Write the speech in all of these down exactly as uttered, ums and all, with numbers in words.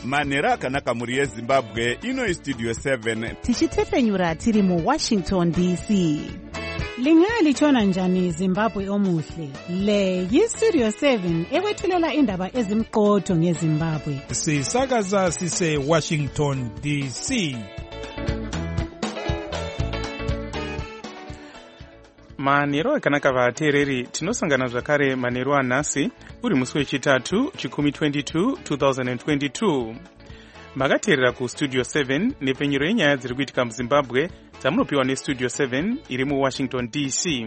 manhero akanaka mhuri yezimbabwe. Ino Studio seven tichitefenyura tiri mu Washington D C. Lingalitshona njani Zimbabwe omuhle? Le yi-Studio seven ekwethulela indaba ezimqotho ngeZimbabwe. Sisakaza sise Washington D C. Manhero akanaka vateereri, tinosangana zvakare manhero anhasi uri musi wechitatu chikumi twenty-two twenty twenty-two. Makateerera ku Studio seven nepfenyuro yenyaya dziri kuitika muZimbabwe dzamunopiwa neStudio seven iri mu Washington D C.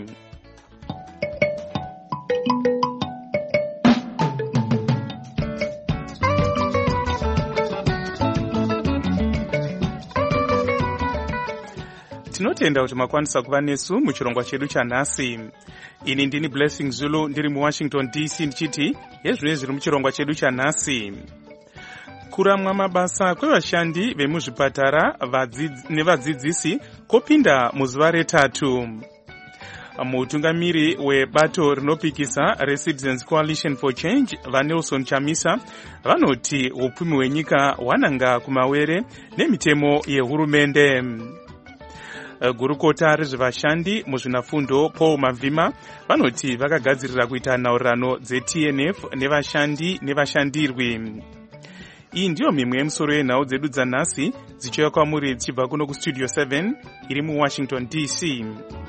Tinotenda kuti makwanisa kuva nesu muchirongwa chedu chanhasi. Ini ndini Blessing Zulu ndiri mu Washington D C ndichiti yezvinhu zviri muchirongwa chedu chanhasi. Kuramwa mabasa kwevashandi vemuzvipatara nevadzidzisi kopinda muzuva retatu. Mutungamiri webato rinopikisa reCitizens Coalition for Change vaNelson Chamisa vanoti upfumi hwenyika hwananga kumawere nemitemo yehurumende. Gurukota rezvevashandi muzvinafundo Paul Mavhima vanoti vakagadzirira kuita nhaurirano dzeT N F nevashandi nevashandirwi. Iyi ndiyo mimwe yemusoro yenhau dzedu dzanhasi dzichiuya kwamuri dzichibva kuno kuStudio seven iri mu Washington D C.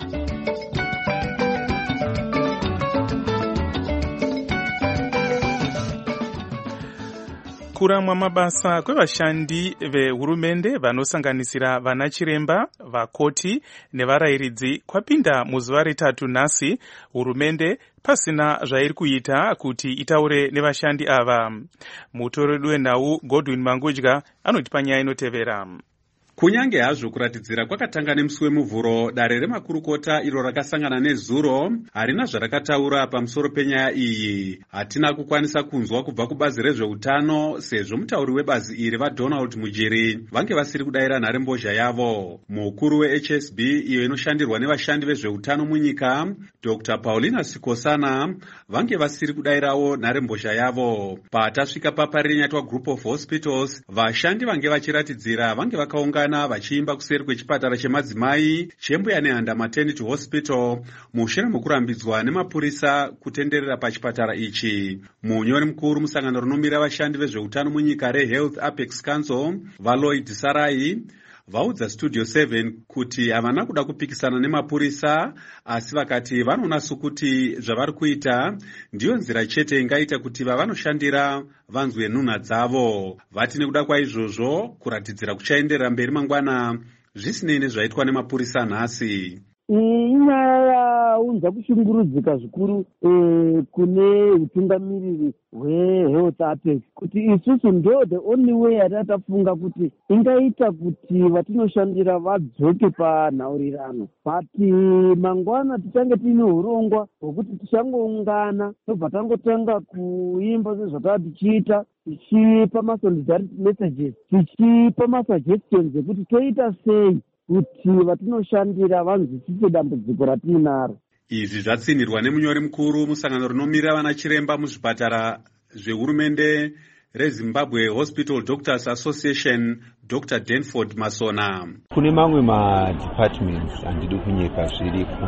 Kuramwa mabasa kwevashandi vehurumende vanosanganisira vana chiremba, vakoti nevarayiridzi kwapinda muzuva retatu nhasi, hurumende pasina zvairi kuita kuti itaure nevashandi ava. Mutoredu wenhau Godwin Mangudya anoti panyaya inotevera. Kunyange hazvo kuratidzira kwakatanga nemusi wemuvhuro, dare remakurukota iro rakasangana nezuro harina zvarakataura pamusoro penyaya iyi. Hatina kukwanisa kunzwa kubva kubazi rezveutano sezvo mutauri webazi iri vaDonald Mujiri vange vasiri kudayira nharembozha yavo. Mukuru weH S B iyo inoshandirwa nevashandi vezveutano munyika, Doctor Paulina Sikosana vange vasiri kudayirawo nharembozha yavo. Patasvika paparinyatwa Group of Hospitals, vashandi vange vachiratidzira vange vakaunga vachiimba kuseri kwechipatara chemadzimai chembuya nehanda maternity hospital mushure mokurambidzwa nemapurisa kutenderera pachipatara ichi. Munyori mukuru musangano rinomira vashandi vezveutano munyika reHealth Apex Council vaLloyd Sarai vaudza Studio seven kuti havana kuda kupikisana nemapurisa, asi vakati vanoona sokuti zvavari kuita ndiyo nzira chete ingaita kuti vavanoshandira vanzwe nhunha dzavo. Vati nekuda kwaizvozvo kuratidzira kuchaenderera mberi mangwana zvisinei nezvaitwa nemapurisa nhasi. Inyaya yaunza kushungurudzika zvikuru e, kune utungamiriri hweHealth Apex kuti isusu ndo the only way yatatafunga kuti ingaita kuti vatinoshandira vadzoke panhaurirano. Bati mangwana tichange tiine urongwa hwekuti tichangoungana tobva tangotanga kuimba sezvataa tichiita, tichipa masolidarity messages, tichipa masuggestions ekuti toita sei kuti vatinoshandira vanzwisise dambudziko ratinaro. Izvi zvatsinirwa nemunyori mukuru musangano rinomira vana chiremba muzvipatara zvehurumende reZimbabwe Hospital Doctors Association, Doctor Denford Masona. Kune mamwe madepartments handidi kunyeka zviripo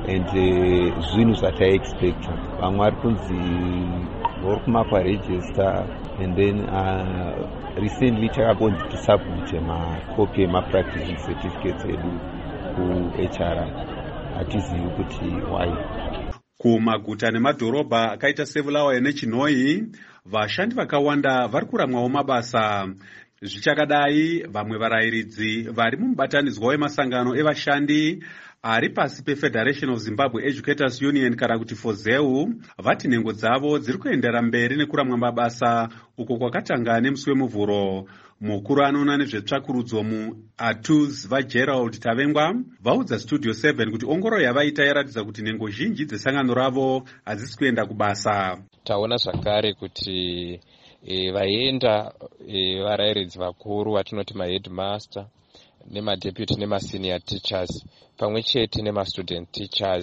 ende zvinhu zvataexpecta. Vamwe vari kunzi vari kumapa register and then uh, recently takabonzi tisubmit makopi emapracticing certificates edu ku-H R I. Hatizivi kuti why. Kumaguta nemadhorobha akaita seBulawayo neChinhoyi, vashandi vakawanda vari kuramwawo mabasa. Zvichakadai, vamwe varayiridzi vari mumubatanidzwa wemasangano evashandi ari pasi peFederation of Zimbabwe Educators Union kana kuti FOZEU vati nhengo dzavo dziri kuendera mberi nekuramwa mabasa uko kwakatanga nemusi wemuvhuro. Mukuru anoona nezvetsvakurudzo muATUS vaGerald Tavengwa vaudza Studio seven kuti ongoro yavaita yaratidza kuti nhengo zhinji dzesangano ravo hadzisi kuenda kubasa. Taona zvakare kuti e, vaenda e, varayiridzi vakuru vatinoti maheadmaster nemadeputy nemasenior teachers pamwe chete nemastudent teachers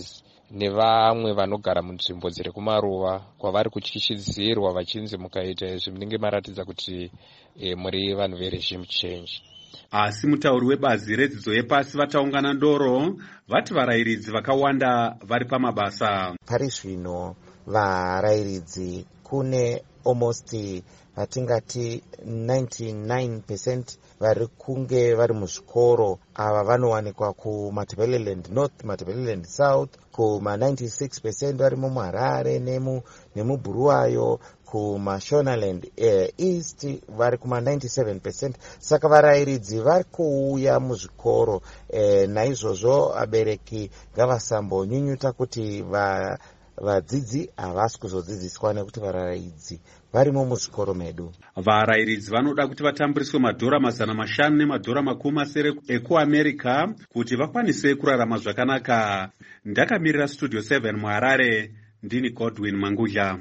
nevamwe vanogara munzvimbo dziri kumaruva kwavari kutyishidzirwa vachinzi mukaita izvi munenge maratidza kuti e, muri vanhu veregime change. Asi mutauri webazi redzidzo yepasi vataungana ndoro vati varayiridzi vakawanda vari pamabasa. Pari zvino varayiridzi kune almost vatingati ninety-nine percent vari kunge vari muzvikoro. Ava vanowanikwa kuMatabeleland North, Matabeleland South, kuma ninety-six percent vari muHarare nemu nemuBuluwayo, kuMashonaland eh, East vari kuma ninety-seven percent. Saka varayiridzi vari kuuya muzvikoro. Eh, naizvozvo abereki ngavasambonyunyuta kuti va vadzidzi havasi kuzodzidziswa nekuti varayiridzi varimo muzvikoro medu. Varayiridzi vanoda kuti vatamburiswe madhora mazana mashanu nemadhora makumi masere ekuAmerica kuti vakwanise kurarama zvakanaka. Ndakamirira Studio seven muHarare, ndini Godwin Mangudla.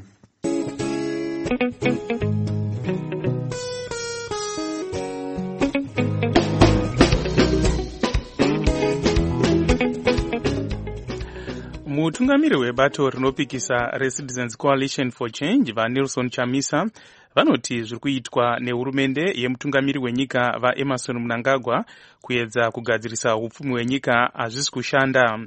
Mutungamiri webato rinopikisa reCitizens Coalition for Change vaNelson Chamisa vanoti zviri kuitwa nehurumende yemutungamiri wenyika vaEmmerson Mnangagwa kuedza kugadzirisa upfumi hwenyika hazvisi kushanda.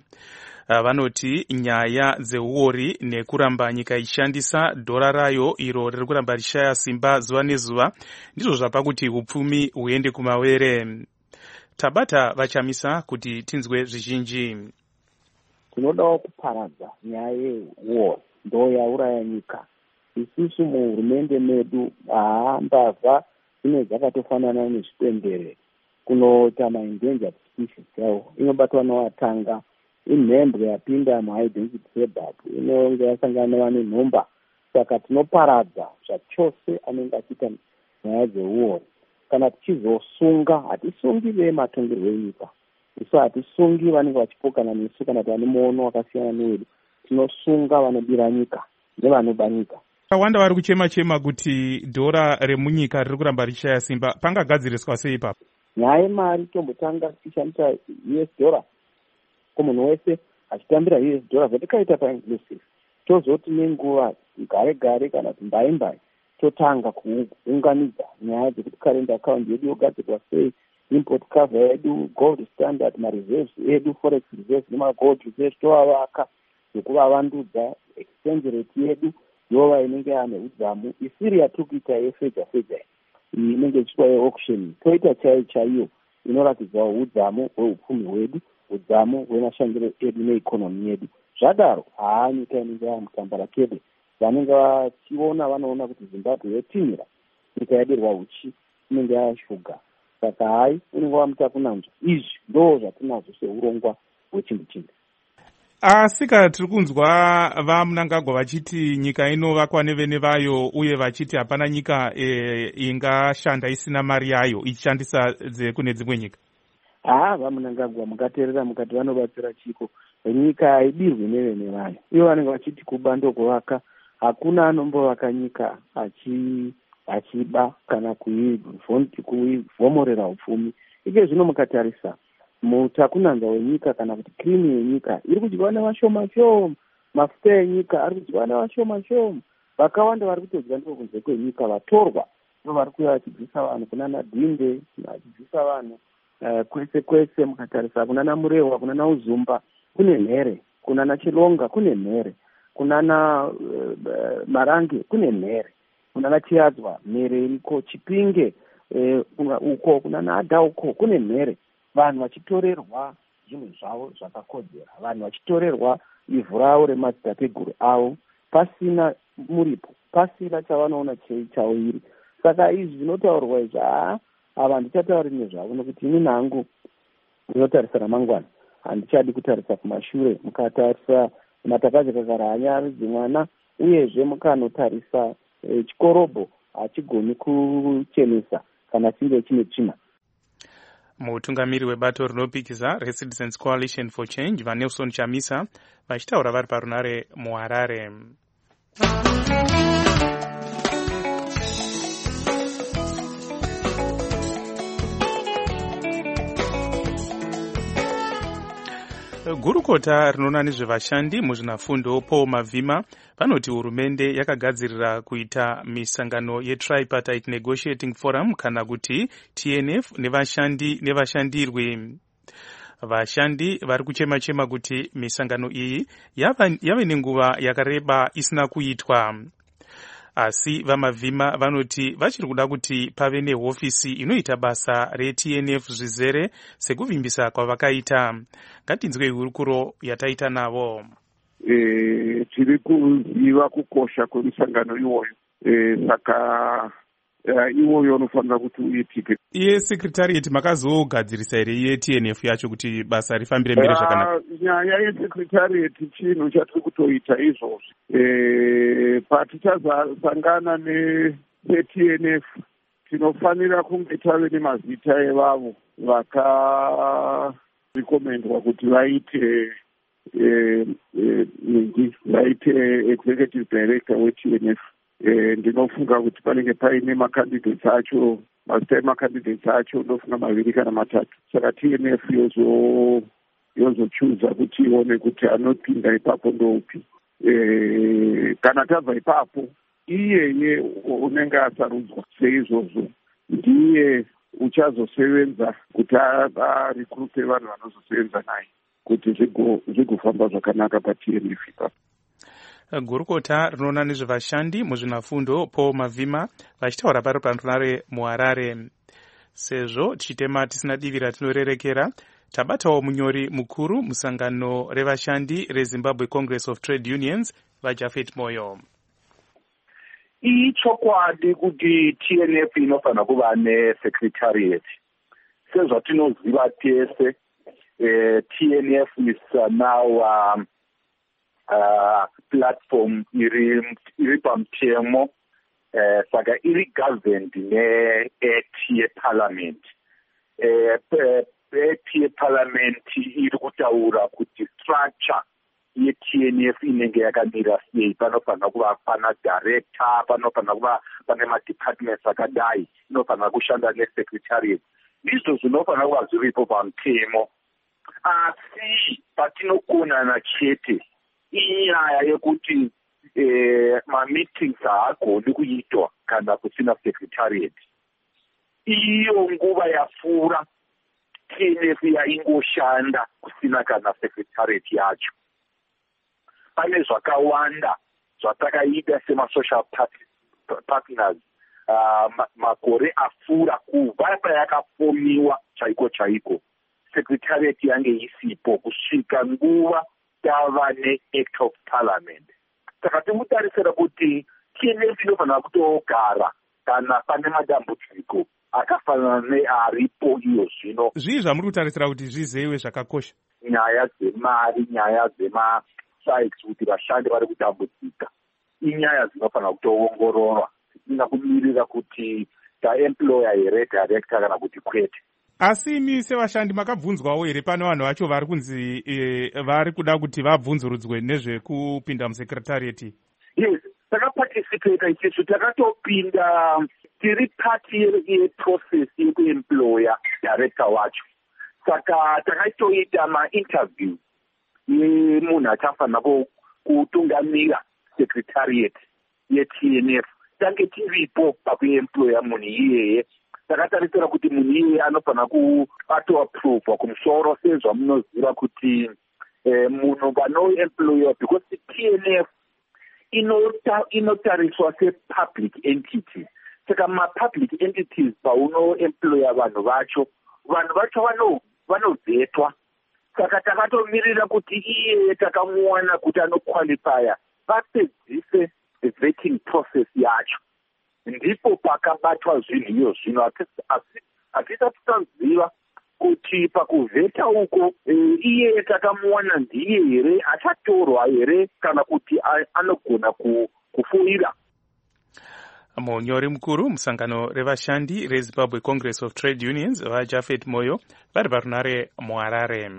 Vanoti nyaya dzeuori nekuramba nyika ishandisa dhora rayo iro riri kuramba rishaya simba zuva nezuva ndizvo zvapa kuti upfumi huende kumawere. Tabata vaChamisa kuti tinzwe zvizhinji. Tinodawo kuparadza nyaya yeuori ndo yauraya nyika. Isusu muhurumende medu haambavha dzine dzakatofanana nezvipembere kunoita maendangered species yawo inobatwa nevatanga. Imhembwe yapinda muidentity Zimbabwe inonge yasangana nenhomba. Saka tinoparadza zvachose anenge achiita nyaya dzeuori. Kana tichizosunga hatisungi vematongero enyika. Isu hatisungi vanenge vachipokana nesu kana kuti vane muono wakasiyana newedu. Tinosunga vanodira nyika nevanoba nyika. Wanda vari kuchema chema kuti dhora remunyika riri kuramba richishaya simba. Pangagadziriswa sei ipapo? Nyaya yemari tombotanga tichishandisa U S dollar. Munhu wese achitambira U S dollar zvatikaita painclusive tozoti nenguva gare gare kana kuti mbai mbai totanga kuunganidza nyaya dzekuti current account yedu yogadzirwa sei, import cover yedu, gold standard, mareserves edu, forex reserves nemagold reserves tovavaka nekuvavandudza, exchange rate yedu yova inenge yane udzamu. Isiri yatiri kuita yefeja feja iyi inenge ichiitwa yeauction toita chaiyo chaiyo inoratidzawo udzamu hweupfumi hwedu, udzamu hwemashandiro edu neikonomi yedu. Zvadaro haa nyika inenge yamutambarakede vanenge vachiona vanoona kuti Zimbabwe yotimira nyika yadirwa uchi inenge yashuga. Saka hai unenge wamutakunanzva. Izvi ndo zvatinazvo seurongwa hwechimbi chimbi. Asi kana tiri kunzwa vaMnangagwa vachiti nyika inovakwa nevene vayo uye vachiti hapana nyika e, ingashanda isina mari yayo ichishandisa kune dzimwe nyika. Haa vaMnangagwa mukateerera mukati vanobatsira chiko. Nyika haidirwi nevene vayo. Ivo vanenge vachiti kuba ndokuvaka. Hakuna anombovaka nyika achi achiba kana kuivhomorera upfumi. Ike zvino mukatarisa mutakunanza wenyika kana kuti krimi yenyika iri kudyiwa nevashoma shoma. Mafuta enyika ari kudyiwa nevashoma shoma. Vakawanda vari kutodya ndiko kunze kwenyika. Vatorwa ndo vari kuuya vachidzisa vanhu kunana Dhinde, vachidzisa vanhu uh, kwese kwese. Mukatarisa kunana Murehwa, kunana Uzumba kune mhere, kunana Chilonga kune mhere, kunana uh, Marange kune mhere, kunana Chiadzwa mhere iriko, Chipinge uh, uko kunana Adha uko kune mhere. Vanhu vachitorerwa zvinhu zvavo zvakakodzera, vanhu vachitorerwa ivhu ravo remadzitateguru avo pasina muripo, pasina chavanoona chavo iri. Saka izvi zvinotaurwa izvi haa ava handichatauri nezvavo nokuti ini nangu ndinotarisa ramangwana. Handichadi kutarisa kumashure. Mukatarisa matakazvikagara hanyaridzi mwana uyezve mukanotarisa e, chikorobho hachigoni kuchenesa kana chinge chine tsvina. Mutungamiri webato rinopikisa reCitizens Coalition for Change vaNelson Chamisa vachitaura vari parunare muHarare. Gurukota rinoona nezvevashandi muzvinafundo Paul Mavhima vanoti hurumende yakagadzirira kuita misangano yetripartite negotiating forum kana kuti T N F nevashandi nevashandirwe. Vashandi vari kuchema-chema kuti misangano iyi yave nenguva yakareba isina kuitwa. Asi vaMavhima vanoti vachiri kuda kuti pave nehofisi inoita basa reT N F zvizere sekuvimbisa kwavakaita. Ngatinzwe hurukuro yataita navo. E, tiri kuziva kukosha kwemisangano iwoyo. E, saka Uh, iwoyo unofanira kuti uitike. Iye secretariat makazogadzirisa here iye T N F yacho kuti basa rifambire mberi zvakanaka? Uh, nyaya yesecretariat chinhu chatiri kutoita izvozvi. E, patichazasangana neT N F tinofanira kunge tave nemazita evavo vakarekomendwa kuti vaite e, e, vaite executive director weT N F. Eh, ndinofunga kuti panenge paine macandidates acho, mazita emacandidates acho ndofunga maviri kana matatu. Saka T N F yozo yozochuza kuti ione kuti anopinda ipapo ndoupi. Eh, kana tabva ipapo iyeye unenge asarudzwa seizvozvo ndiye uchazosevenza kuti arekrute vanhu vanozosevenza naye kuti zvigofamba zvakanaka paT N F ipapo. Gurukota rinoona nezvevashandi muzvinafundo Paul Mavhima vachitaura pari panhare muHarare. Sezvo tichitema tisina divi ratinorerekera, tabatawo munyori mukuru musangano revashandi reZimbabwe Congress of Trade Unions vaJafet Moyo. Ichokwadi kuti T N F inofanira kuva nesecretariat. Sezvatinoziva tese, eh, T N F is uh, now um, Uh, platform iri iri pamutemo uh, saka iri governed ne-act yeparliament. Uh, act yeparliament iri kutaura kuti structure yeT N F inenge yakamira sei. Panofanira kuva pana director, panofanira kuva pane madepartments akadai, inofanira kushanda nesecretariat. Izvo zvinofanira kuva zviripo pamutemo. Asi patinokonana chete inyaya yekuti eh, ma-meetings haagoni kuitwa kana kusina secretariat. Iyo nguva yapfuura T N F yaingoshanda kusina kana secretariat yacho. Pane zvakawanda zvatakaita sema-social partners uh, makore apfuura kubva payakafomiwa chaiko chaiko. Secretariat yange isipo kusvika nguva tava ne-act of parliament. Saka timutarisira kuti T N F inofanira kutogara kana pane madambudziko akafanana nearipo iyo zvino. Zvii zvamuri kutarisira kuti zvizeyiwe zvakakosha? Nyaya dzemari, nyaya dzema-strikes kuti vashandi vari kutambudzika. Inyaya dzinofanira kutoongororwa. Tisina kumirira kuti taemployer here director kana kuti kwete. Asi imi sevashandi makabvunzwawo here pane vanhu vacho vari kunzi e, vari kuda kuti vabvunzurudzwe nezvekupinda musekretariat? Yes, takaparticipata ichecho, takatopinda, tiri part yeprocess yekuemployer director wacho. Saka takatoita ma-interview yemunhu achafanira kutungamira secretariat yeT N F. Tange tiripo pakuemployer munhu iyeye. Takatarisira kuti munhu iye anofanira kuatoappruvwa kumusoro sezvamunoziva kuti eh, munhu vanoemployer because T N F inota, inotariswa se-public entity. Saka ma-public entities paunoemployer vanhu vacho, vanhu vacho vanobvetwa. Saka takatomirira kuti iye takamuwana kuti anoqualifya vapedzise vetting process yacho. Ndipo pakabatwa zvinhu iyo zvino. Hatisati taziva kuti pakuvheta uko e, iye takamuwana ndiye here achatorwa here kana kuti anogona kufuira. Munyori mukuru musangano revashandi reZimbabwe Congress of Trade Unions vaJafet Moyo vari parunare muHarare.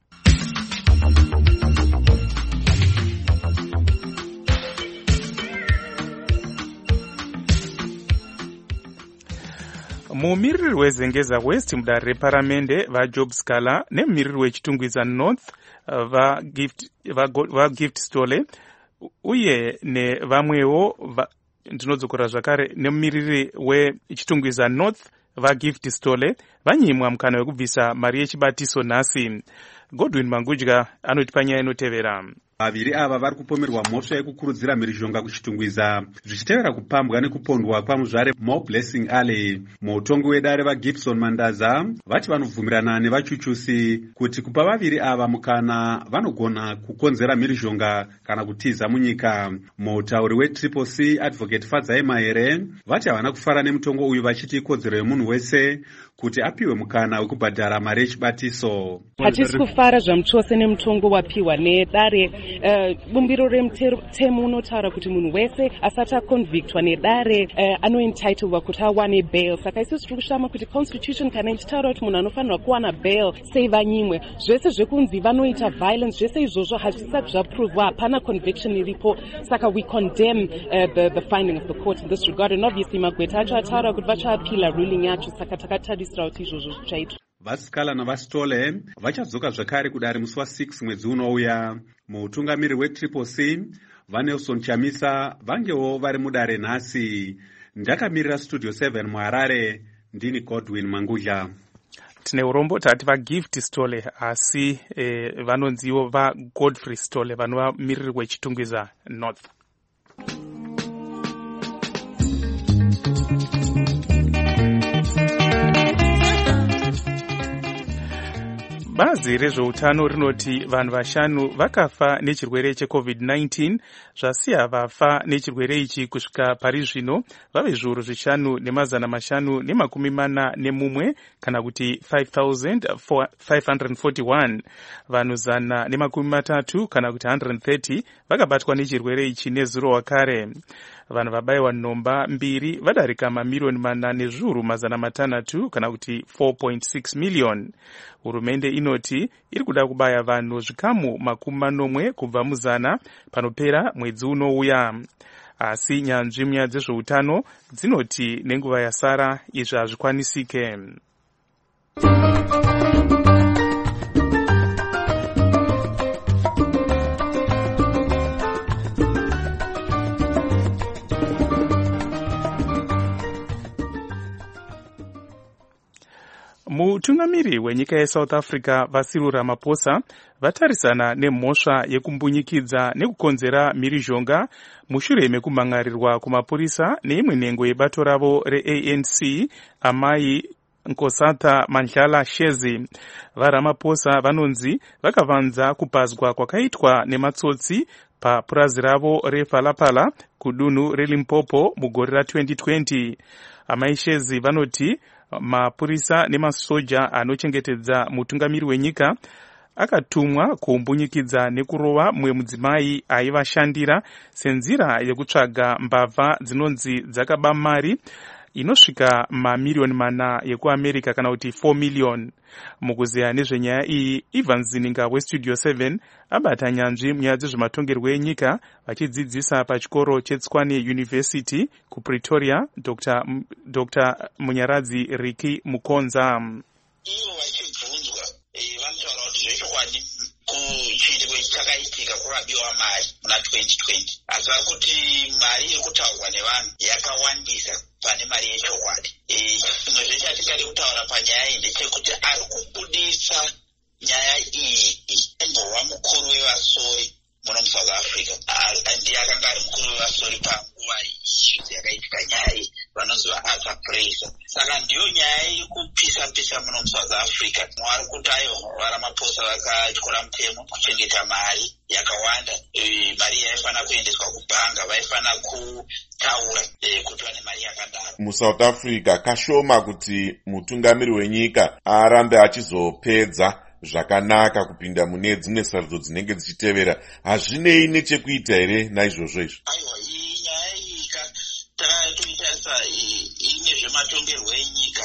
Mumiriri wezengeza West mudare reparamende vaJob Scala nemumiriri wechitungwiza North vagift vagift stole uye nevamwewo ndinodzokera zvakare nemumiriri wechitungwiza North vagift stole vanyimwa mukana wekubvisa mari yechibatiso nhasi. Godwin Mangudya anoti panyaya inotevera. Vaviri ava vari kupomerwa mhosva yekukurudzira mhirizhonga kuchitungwiza zvichitevera kupambwa nekupondwa kwamuzvare Mo Blessing Alley. Mutongi wedare vaGibson Mandaza vati vanobvumirana nevachuchusi kuti kupa vaviri ava mukana vanogona kukonzera mhirizhonga kana kutiza munyika. Mutauri weTriple C Advocate Fadzai Mahere vati havana kufara nemutongo uyu vachiti ikodzero yemunhu wese kuti apiwe mukana wekubhadhara mari yechibatiso. Hatisi kufara zvamuchose nemutongo wapiwa nedare. Uh, bumbiro remutemo unotaura kuti munhu wese asati aconvictwa nedare uh, anoentitlwa kuti awane bail. Saka isusu tiri kushama kuti constitution kana ichitaura kuti munhu anofanirwa kuwana bail sei vanyimwe. Zvese zvekunzi vanoita violence zvese izvozvo hazvisati zvaprovwa, hapana conviction iripo. Saka we condemn uh, the, the finding of the court in this regard, and obviously Magweta acho ataura kuti vachaapila ruling yacho. Saka takatarisira kuti izvozvo zvichaitwa. Vasikala navastole vachadzoka zvakare kudare musi wa6 mwedzi unouya. Mutungamiri weTriple C vaNelson Chamisa vangewo vari mudare nhasi. Ndakamirira Studio seven muHarare, ndini Godwin Mangudya. Tine urombo tati vaGift Stole asi eh, vanonziwo vaGodfrey Stole vanova miriri wechitungwiza North. Bazi rezveutano rinoti vanhu vashanu vakafa nechirwere checovid nineteen zvasiya vafa nechirwere ichi kusvika pari zvino vave zviuru zvishanu nemazana mashanu nemakumi mana nemumwe kana kuti five thousand five hundred forty-one. Vanhu zana nemakumi matatu kana kuti one hundred thirty vakabatwa nechirwere ichi nezuro wakare. Vanhu vabayiwa nhomba mbiri vadarika mamiliyoni mana nezviuru mazana matanhatu kana kuti four point six million. Hurumende inoti iri kuda kubaya vanhu zvikamu makumi manomwe kubva muzana panopera mwedzi unouya. Asi nyanzvi munyaya dzezveutano dzinoti nenguva yasara izvi hazvikwanisike. Mutungamiri wenyika yeSouth Africa Cyril Ramaphosa vatarisana nemhosva yekumbunyikidza nekukonzera mhirizhonga mushure mekumhangarirwa kumapurisa neimwe nhengo yebato ravo reA N C amai Nkosatha Mandlala Shezi. VaRamaphosa vanonzi vakavanza kupazwa kwakaitwa nematsotsi papurazi ravo rePhalaphala kudunhu reLimpopo mugore ra twenty twenty. Amai Shezi vanoti mapurisa nemasoja anochengetedza mutungamiri wenyika akatumwa kuumbunyikidza nekurova mumwe mudzimai aivashandira senzira yekutsvaga mbavha dzinonzi dzakaba mari inosvika mamiliyoni mana yekuAmerica kana kuti four million. Mukuzeya nezvenyaya iyi, Ivan Zininga weStudio seven abata nyanzvi munyaya dzezvematongerwo enyika vachidzidzisa pachikoro cheTswane University kuPretoria Dr Dr Munyaradzi Riki Mukonza. Ivo vachibvunzwa vanotaura kuti zvechokwadi kuchiitiko chakaitika kurabiwa mari muna twenty twenty, asi kuti mari yekutaurwa nevanhu yakawandisa pane mari yechokwadi. Chimwe zvechatingade kutaura panyaya iyi ndechekuti ari kubudisa nyaya iyi imbova mukuru wevasori muno muSouth Africa. Ndiye akanga ari mukuru wevasori panguva iyi yakaitika nyaya iyi, vanonzi vaArthur Fraser. Saka ndiyo nyaya iri kupisa-pisa muno muSouth Africa. Mwari kuti ayo vaRamaphosa vakatyora mutemo kuchengeta mari yakawanda. Mari yaifanira kuendeswa kubhanga, vaifanira kutaura kuti vane mari yakadaro. MuSouth Africa kashoma kuti mutungamiri wenyika arambe achizopedza zvakanaka kupinda mune dzimwe sarudzo dzinenge dzichitevera. Hazvinei nechekuita here naizvozvo izvo? Aiwa, iyi nyaya iyi takatoitarisa ine zvematongerwo enyika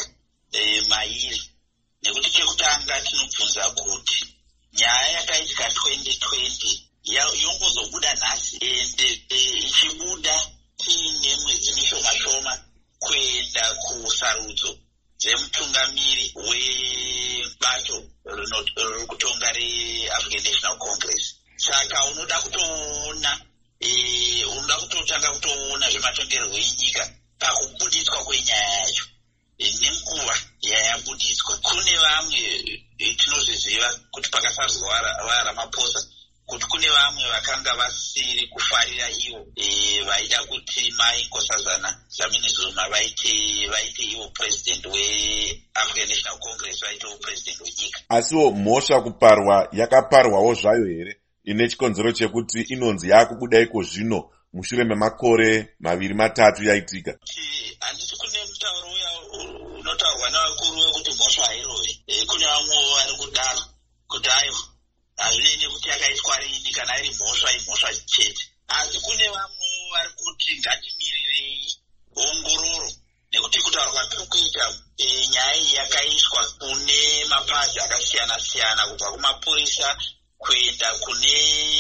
mairi, nekuti chekutanga tinobvunza kuti nyaya yakaitika twenty twenty yongozobuda nhasi ende ichibuda tiine mwedzi mishoma shoma kuenda kusarudzo dzemutungamiri webato riri kutonga reAfrican National Congress. Saka unoda kutoona unoda kutotanga kutoona zvematongerwo enyika pakubudiswa kwenyaya yacho nenguva yayabudiswa. Kune vamwe tinozviziva kuti pakasarudzwa vaRamaphosa kuti kune vamwe vakanga vasiri kufarira ivo vaida kuti Mai Nkosazana Dlamini Zuma vaite vaite ivo president weAfrican National Congress, vaite ivo president wenyika. Asiwo mhosva kuparwa yakaparwawo zvayo here ine chikonzero chekuti inonzi yakubudaiko zvino mushure memakore maviri matatu yaitika? Handiti kune mutauro unotaurwa navakuru wekuti mhosva hairovi. Kune vamwe vari kudaro kuti ayo hazvinei kuti yakaitwa rini, kana iri mhosva imhosva chete. Asi kune vamwe vari kuti ngatimirirei ongororo, nekuti kutaura kwatiri kuita nyaya iyi yakaiswa kune mapazi akasiyana siyana, kubva kumapurisa kuenda kune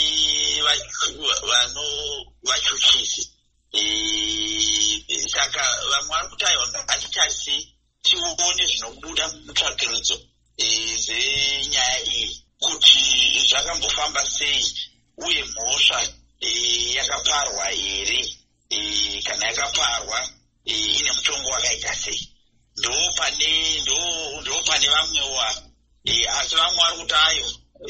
vano vachuchisi. Saka vamwe vari kuti ayo ngatitarisi tione zvinobuda mutsvakirudzo dzenyaya iyi kuti zvakambofamba sei, uye mhosva yakaparwa here, kana yakaparwa ine mutongo wakaita sei. Ndo pane ndo pane vamwewa, asi vamwe vari kuti ayo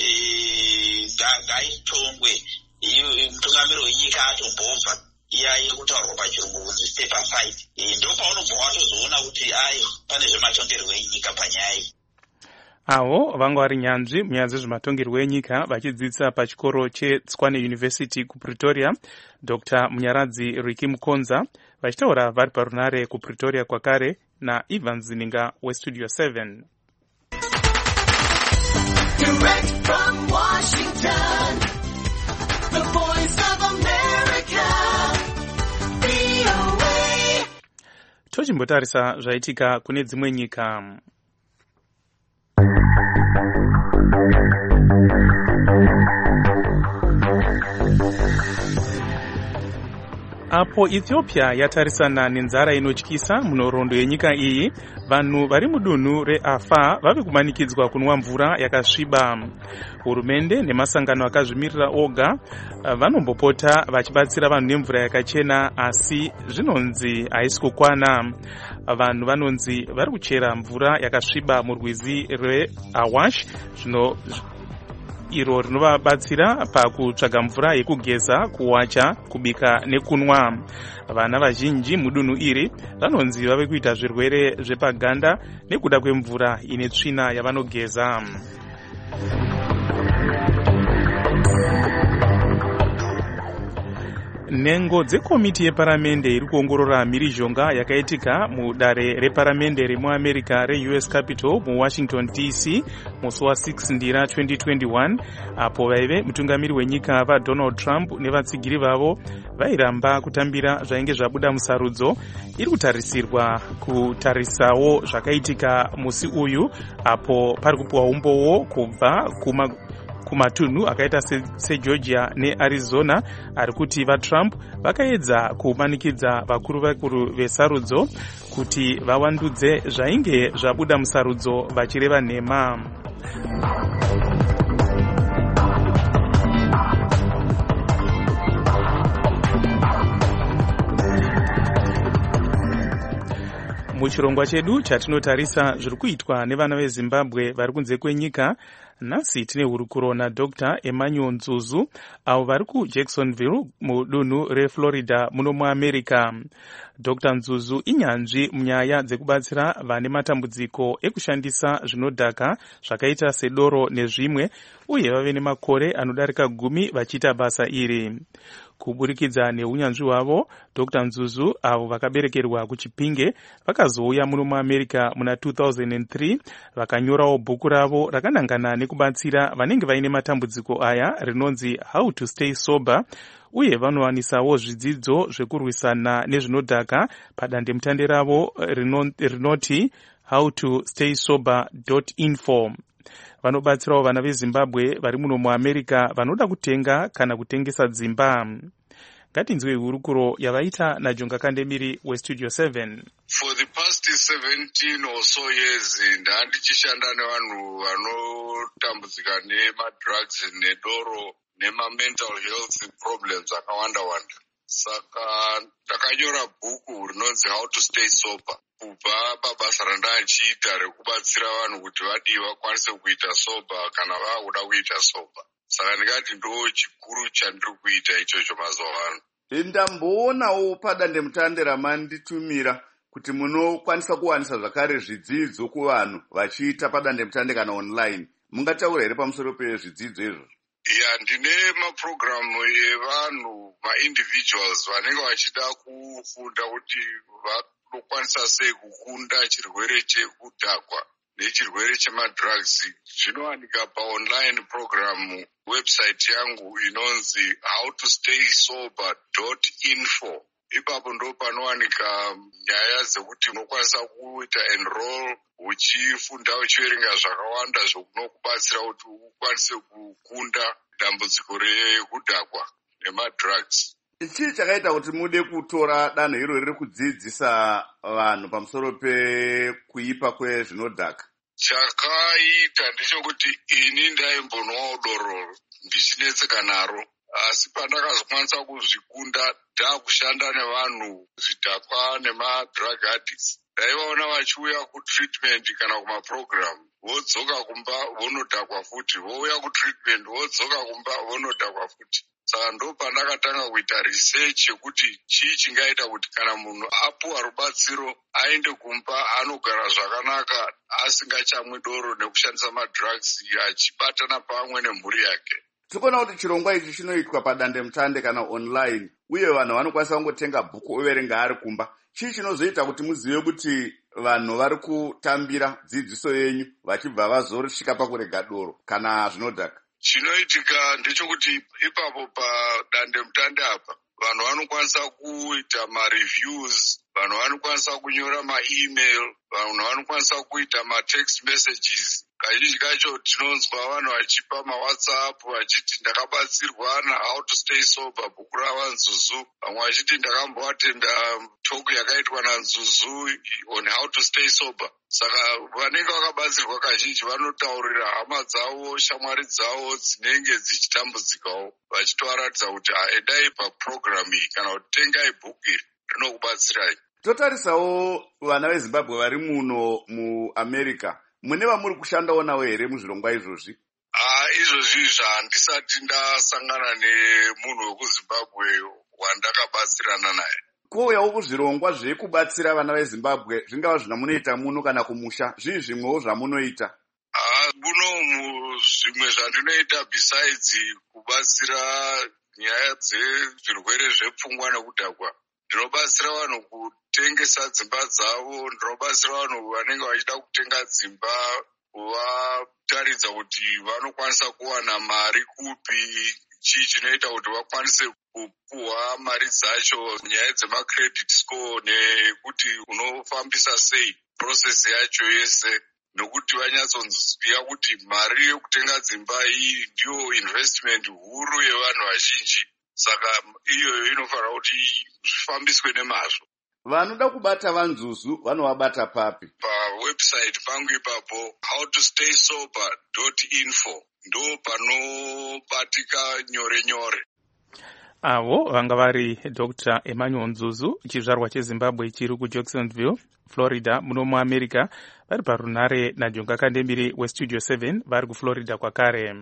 ngaitongwe mutungamiri wenyika atombobva iya iri kutaurwa pachirungu kunzi step aside. Ndo paunobva watozoona kuti ayo pane zvematongerwo enyika panyaya iyi. Avo vanga vari nyanzvi munyaya dzezvematongerwo enyika vachidzidzisa pachikoro cheTshwane University kuPretoria, Doctor Munyaradzi Riki Mukonza, vachitaura vari parunare kuPretoria kwakare naIvan Zininga weStudio seven. Direct from Washington, the voice of America, V O A. Tochimbotarisa zvaitika kune dzimwe nyika. Apo Ethiopia yatarisana nenzara inotyisa munhoroondo yenyika iyi, vanhu vari mudunhu reAfar vave kumanikidzwa kunwa mvura yakasviba. Hurumende nemasangano akazvimirira oga vanombopota vachibatsira vanhu nemvura yakachena, asi zvinonzi haisi kukwana. Vanhu vanonzi vari kuchera mvura yakasviba murwizi rweAwash, zvino iro rinovabatsira pakutsvaga mvura yekugeza, kuwacha, kubika nekunwa. Vana vazhinji mudunhu iri vanonzi vave kuita zvirwere zvepaganda nekuda kwemvura ine tsvina yavanogeza. Nhengo dzekomiti yeparamende iri kuongorora mhirizhonga yakaitika mudare reparamende remuAmerica reU S Capitol muWashington D C musi wa6 ndira twenty twenty-one, apo vaive mutungamiri wenyika vaDonald Trump nevatsigiri vavo vairamba kutambira zvainge zvabuda musarudzo. Iri kutarisirwa kutarisawo zvakaitika musi uyu, apo pari kupiwa umbowo kubva kuma kumatunhu akaita seGeorgia neArizona ari kuti vaTrump vakaedza kumanikidza vakuru vakuru vesarudzo kuti vawandudze zvainge zvabuda musarudzo vachireva nhema. Muchirongwa chedu chatinotarisa zviri kuitwa nevana veZimbabwe vari kunze kwenyika, nhasi tine hurukuro naDr Emmanuel Nzuzu avo vari kuJacksonville mudunhu reFlorida muno muAmerica. Doctor Nzuzu inyanzvi munyaya dzekubatsira vane matambudziko ekushandisa zvinodhaka zvakaita sedoro nezvimwe, uye vave nemakore anodarika gumi vachiita basa iri. Kuburikidza neunyanzvi hwavo, Doctor Nzuzu avo vakaberekerwa kuChipinge vakazouya muno muAmerica muna two thousand three vakanyorawo bhuku ravo rakanangana nekubatsira vanenge vaine matambudziko aya rinonzi How to Stay Sober, uye vanowanisawo zvidzidzo zvekurwisana nezvinodhaka padandemutande ravo rinoti how to stay sober dot info. Vanobatsirawo vana veZimbabwe vari muno muAmerica vanoda kutenga kana kutengesa dzimba. ngatinzwe hurukuro yavaita najonga kandemiri westudio seven. For the past seventeen or so years ndandichishanda nevanhu vanotambudzika nemadrugs nedoro nema-mental health problems akawanda wanda. Saka ndakanyora bhuku rinonzi How to Stay Sober. Kubva pabasa randachiita rekubatsira vanhu kuti vadii vakwanise kuita sober kana vakuda kuita sober. Saka ndikati ndo chikuru chandiri kuita ichocho mazuva ano. Ndamboonawo padandemutande ramanditumira kuti munokwanisa kuwanisa zvakare zvidzidzo kuvanhu vachiita padandemutande kana online. Mungataura here pamusoro pezvidzidzo izvozvo? Ya, ndine mapurogiramu evanhu ma-individuals vanenge vachida kufunda kuti vanokwanisa sei kukunda chirwere chekudhakwa nechirwere chemadrugs. Zvinowanika paonline program website yangu inonzi how to stay sober dot info. Ipapo ndo panowanika nyaya dzekuti unokwanisa kuita enroll uchifunda uchiverenga zvakawanda zvokunokubatsira kuti ukwanise kukunda dambudziko rekudhakwa nemadrugs. Chii chakaita kuti mude kutora danho iro riri kudzidzisa vanhu pamusoro pekuipa kwezvinodhaka? Chakaita ndechekuti ini ndaimbonwawo doro ndichinetseka naro, asi pandakazokwanisa kuzvikunda ndakushanda nevanhu zvidhakwa nemadrug addicts. Ndaivaona vachiuya kutreatment kana kumaprogram vodzoka kumba vonodhakwa futi, vouya kutreatment vodzoka kumba vonodhakwa futi. Saka ndo pandakatanga kuita research yekuti chii chingaita kuti kana munhu apuwa rubatsiro aende kumba anogara zvakanaka asingachamwi doro nekushandisa madrugs achibatana pamwe nemhuri yake. Tikuona kuti chirongwa ichi chinoitwa padandemutande kana online uye vanhu vanokwanisa kungotenga bhuku overenga ari kumba. Chii chinozoita kuti muzive kuti vanhu vari kutambira dzidziso yenyu vachibva vazosvika pakurega doro kana zvinodhaka? Chinoitika ndechekuti ipapo padandemutande apa vanhu vanokwanisa kuita ma-reviews, vanhu vanokwanisa kunyora ma-email, vanhu vanokwanisa kuita ma-text messages. Kazhinji kacho tinonzwa vanhu vachipa ma-WhatsApp vachiti ndakabatsirwa na-How to Stay Sober bhuku ravanzuzu. Vamwe vachiti ndakamboatenda talk yakaitwa naNzuzu on how to stay sober. Saka vanenge vakabatsirwa kazhinji vanotaurira hama dzavo, shamwari dzavo dzinenge dzichitambudzikawo, vachitovaratidza kuti endai paprogram iyi kana kuti tengai bhuku iri rinokubatsirai. Totarisawo vana veZimbabwe vari muno muAmerica. Mune vamuri kushandawo navo here muzvirongwa izvozvi? Ah, izvozvi zvandisati ndasangana nemunhu wekuZimbabwe wandakabatsirana naye. Kuuyawo kuzvirongwa zvekubatsira vana veZimbabwe zvingava zvinamunoita muno kana kumusha, zvii zvimwewo zvamunoita? Ah, muno zvimwe zvandinoita besides kubatsira nyaya dzezvirwere zvepfungwa nekudhakwa, ndinobatsira vanhu kutengesa dzimba dzavo, ndinobatsira vanhu vanenge vachida kutenga dzimba, kuvataridza kuti vanokwanisa kuwana mari kupi, chii chinoita kuti vakwanise kupuhwa mari dzacho, nyaya dzemacredit score nekuti unofambisa sei process yacho yese, nokuti vanyatsonziva kuti mari yekutenga dzimba iyi ndiyo investment huru yevanhu vazhinji. Saka iyoyo inofanira kuti zvifambiswe nemazvo. Vanoda kubata vanzuzu vanovabata papi? Pawebsite pangu ipapo how to stay sober dot info ndo panobatika nyore nyore. Avo vanga vari Doctor Emmanuel Nzuzu, chizvarwa cheZimbabwe chiri kuJacksonville, Florida, muno muAmerica, vari parunare naJonga Kandemiri weStudio seven vari kuFlorida kwakare.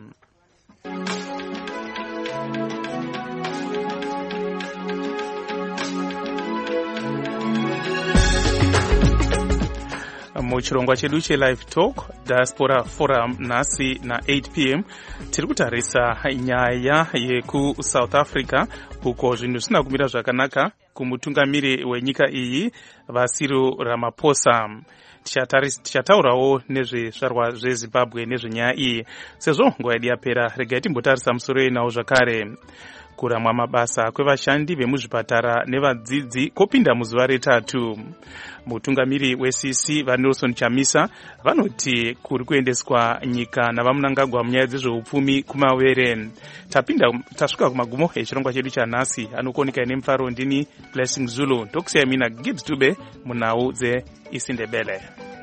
Muchirongwa chedu cheLive Talk Diaspora Forum nhasi na eight p m tiri kutarisa nyaya yekuSouth Africa uko zvinhu zvisina kumira zvakanaka kumutungamiri wenyika iyi Vasiro Ramaphosa. Tichataurawo nezvezvarwa zveZimbabwe nezvenyaya iyi. Sezvo nguva yedu yapera, regai timbotarisa musoro yenawo zvakare. kukura mwamabasa kwevashandi vemuzvipatara nevadzidzi kopinda muzuva retatu. Mutungamiri we-C C vaNelson Chamisa vanoti kuri kuendeswa nyika navamunangagwa munyaya dzezveupfumi kumawere. Tapinda tasvika kumagumo echirongwa chedu chanhasi. Anokuoneka ine mufaro ndini Blessing Zulu. Ndokusiya mina Gibbs Dube munhau dzeIsindebele.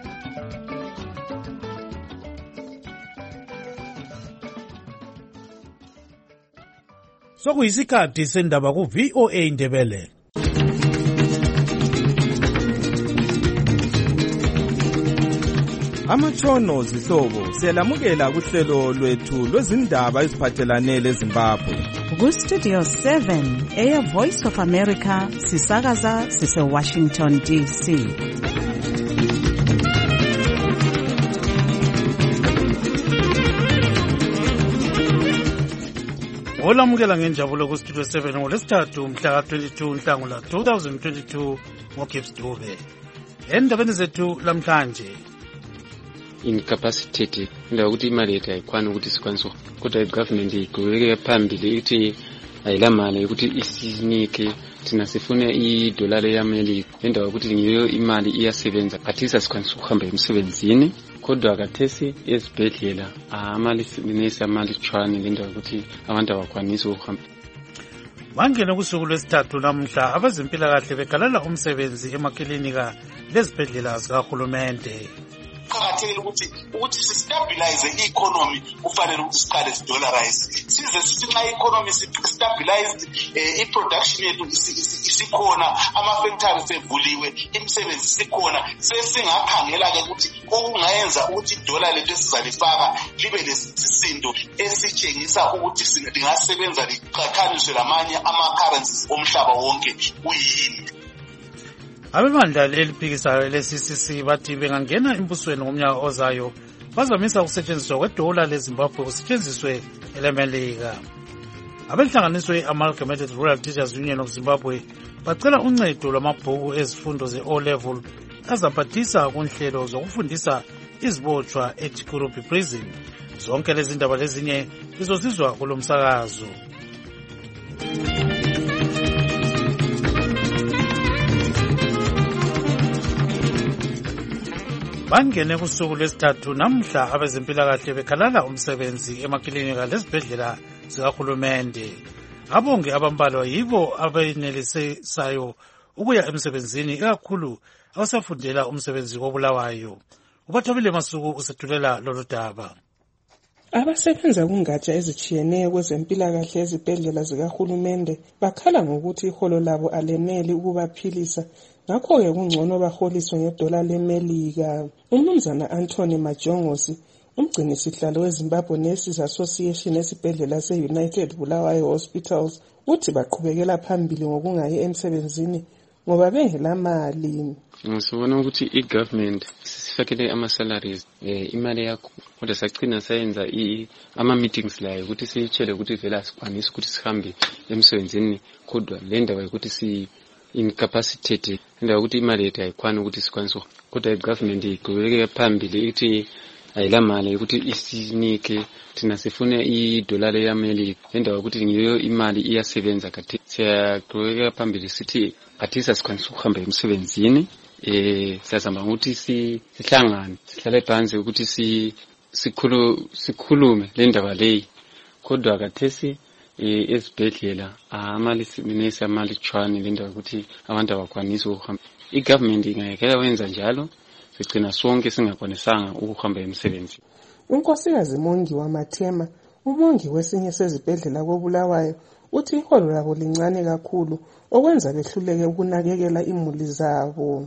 Sokuyisikhathi sendaba ku-V O A Ndebele. Amatshono zihlobo siyalamukela kuhlelo lwethu lwezindaba eziphathelane leZimbabwe. Ku-Studio seven, Air Voice of America, sisakaza sise-Washington D C. Olamukela ngenjabulo ku-Studio seven ngolesithathu mhla ka-twenty-two Nhlangula twenty twenty-two ngoGibbs Dube. Endabeni zethu lamhlanje, incapacitated indawo ukuthi imali yethu ayikwani ukuthi sikwanise kodwa igovernment igqubekeke phambili ithi ayila mali ukuthi isinike thina sifune idollar leAmerika indawo ukuthi ngiyo imali iyasebenza khathisa sikwanise ukuhamba emsebenzini kodwa kathesi ezibhedlela amali sinese amali chwane indawo ukuthi abantu abakwanisi ukuhamba. Bangena kusuku lwesithathu namhla abezempilakahle begalala umsebenzi emakilinika lezibhedlela zikahulumende. Kuqakathekile ukuthi ukuthi sistabilize i-economy kufanele ukuthi siqale sidollarize size sithi nxa i-economy stabilized i-production yethu isikhona ama-factories sevuliwe imisebenzi isikhona sesingakhangela-ke ukuthi okungayenza ukuthi idollar lethu esizalifaka libe lesisindo esitshengisa ukuthi lingasebenza liqhathaniswe lamanye ama-currencies omhlaba wonke kuyini. Abebandla eliphikisayo le-C C C bathi bengangena embusweni ngomnyaka ozayo bazamisa ukusetshenziswa kwedola leZimbabwe kusetshenziswe elemelika. Abenhlanganiswe Amalgamated Rural Teachers Union of Zimbabwe bacela uncedo lwamabhuku ezifundo ze-O level azaphathisa kunhlelo zokufundisa izibotshwa eTikurupi Prison. Zonke lezi ndaba lezinye lizozizwa kulo msakazo. Bangene kusuku lwesithathu namhla abezempilakahle bekhalala umsebenzi emakilinika lezibhedlela zikahulumende. Abonge abambalwa yibo abenelisayo ukuya emsebenzini ikakhulu abasafundela umsebenzi wobulawayo. Ubathabile Masuku usethulela lolu daba. Abasebenza kungatsha ezitshiyeneyo kwezempilakahle ezibhedlela zikahulumende bakhala ngokuthi iholo labo aleneli ukubaphilisa. Ngakho-ke kungcono baholiswe ngedola leMelika. Umnumzana Anthony Majongosi, umgcinisihlalo weZimbabwe Nurses Association esibhedlela se-United Bulawayo Hospitals, uthi baqhubekela phambili ngokungayi emsebenzini ngoba bengela mali. Ngisibona ukuthi i-government sifakele ama-salaries eh imali yakho kodwa sacina sayenza ama-meetings layo ukuthi siyitshele ukuthi vele asikwanisi ukuthi sihambe emsebenzini kodwa le ndaba ukuthi si incapacitated indawo ukuthi imali yethu ayikwani ukuthi sikwanise kodwa i-government igqubekeke phambili ithi ayila mali ukuthi isinike thina sifune idollar leAmerika indawo ukuthi ngiyo imali iyasebenza kathi siyaqhubekeka phambili sithi kathisa sikwanise ukuhamba emsebenzini eh siyazama ukuthi sihlangane sihlale phansi ukuthi si sikhulu sikhulume le ndaba leyi kodwa kathesi ezibhedlela amali sinese amali chwane le ndaba ukuthi abantu abakwanisi ukuhamba. I-government ingayekela wenza njalo sigcina sonke singakwanisanga ukuhamba emsebenzini. Unkosikazi Mongi wamathema, umongi wesinye sezibhedlela koBulawayo, uthi iholo labo lincane kakhulu okwenza behluleke ukunakekela imuli zabo.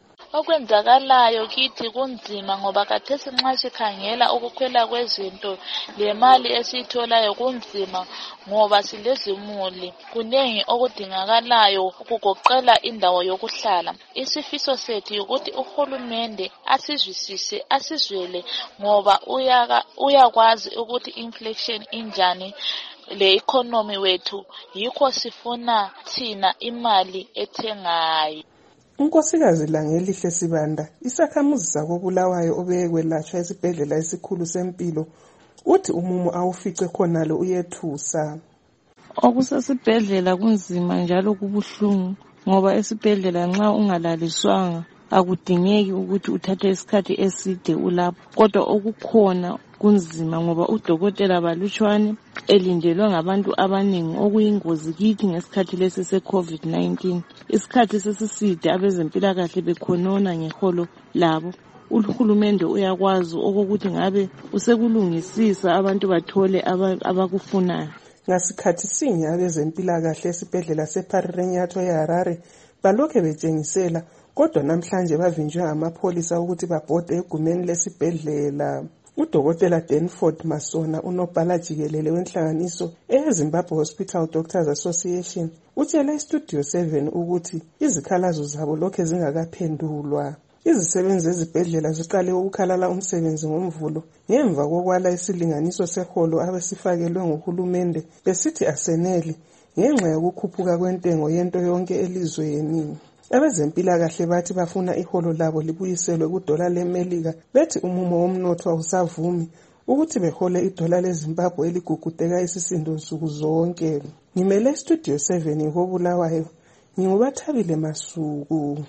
Okwenzakalayo kithi kunzima ngoba kathesi nxa sikhangela ukukhwela kwezinto lemali esiyitholayo kunzima ngoba silezimuli kunengi okudingakalayo ukugoqela indawo yokuhlala. Isifiso sethu ukuthi uhulumende asizwisise asizwele ngoba uyaka uyakwazi ukuthi inflation injani le economy wethu yikho sifuna thina imali ethengayo. Unkosikazi Langelihle Sibanda, isakhamuzi sakoBulawayo obekwelatshwa esibhedlela esikhulu sempilo, uthi umumo awufice khonalo uyethusa. Okusesibhedlela kunzima njalo kubuhlungu ngoba esibhedlela nxa ungalaliswanga akudingeki ukuthi uthathe isikhathi eside ulapho, kodwa okukhona kunzima ngoba udokotela balutshwane elindelwe ngabantu abaningi okuyingozi kithi ngesikhathi lesi se-COVID nineteen. Isikhathi sesiside abezempilakahle bekhonona ngeholo labo. Uhulumende uyakwazi okokuthi ngabe usekulungisisa abantu bathole abakufunayo. Ngasikhathi sinye abezempilakahle esibhedlela seParirenyatho eHarare balokhe betshengisela, kodwa namhlanje bavinjwe ngamapholisa ukuthi babhode egumeni lesibhedlela. Udokotela Danford Masona, unobhala jikelele wenhlanganiso eZimbabwe Hospital Doctors Association, utshele iStudio seven ukuthi izikhalazo zabo lokhe zingakaphendulwa. Izisebenzi zezibhedlela ziqale ukukhalala umsebenzi ngomvulo ngemva kokwala isilinganiso seholo abesifakelwe nguhulumende besithi aseneli ngenxa yokukhuphuka kwentengo yento yonke elizweni. Abezempilakahle bathi bafuna iholo labo libuyiselwe kudola leMelika, bethi umumo womnotho awusavumi ukuthi behole idola leZimbabwe eligugudeka isisindo nsuku zonke. Ngimele Studio seven ngobulawayo, ngingubathabile Masuku.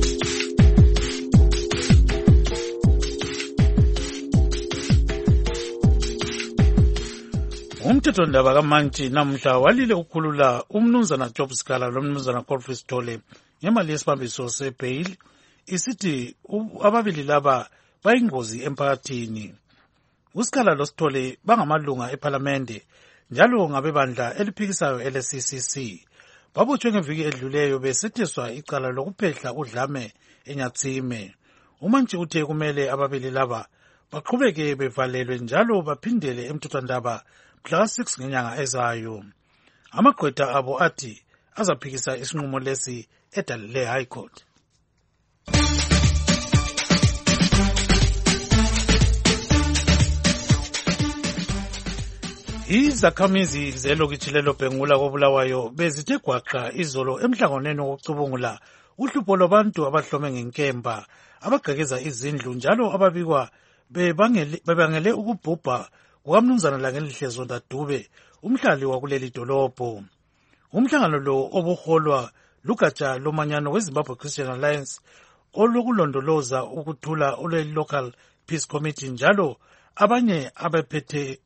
Umthethondaba kaMantshi namhla walile ukukhulula umnumzana Job Sikala lomnumzana Godfrey Sithole ngemali yesibambiso sebail, isithi ababili laba bayingozi emphakathini. uSikala loSithole bangamalunga ePhalamende njalo ngabebandla eliphikisayo ele-C C C. Babotshwe ngeviki edluleyo besetheswa icala lokuphehla udlame eNyatsime. uMantshi uthe kumele ababili laba baqhubeke bevalelwe njalo baphindele emthethwandaba mhla six ngenyanga ezayo. Amagqwetha abo athi azaphikisa isinqumo lesi edalile High Court. Izakhamizi zelokitshi leLobhengula koBulawayo bezithe gwaqa izolo emhlanganweni wokucubungula uhlupho lwabantu abahlome ngenkemba abagqekeza izindlu njalo ababikwa bebangele ukubhubha kukamnumzana Langelihle Zonda Dube, umhlali wakuleli dolobho. Umhlangano lo obuholwa lugatsha lomanyano weZimbabwe Christian Alliance olokulondoloza ukuthula olwe-Local Peace Committee njalo abanye abaphethe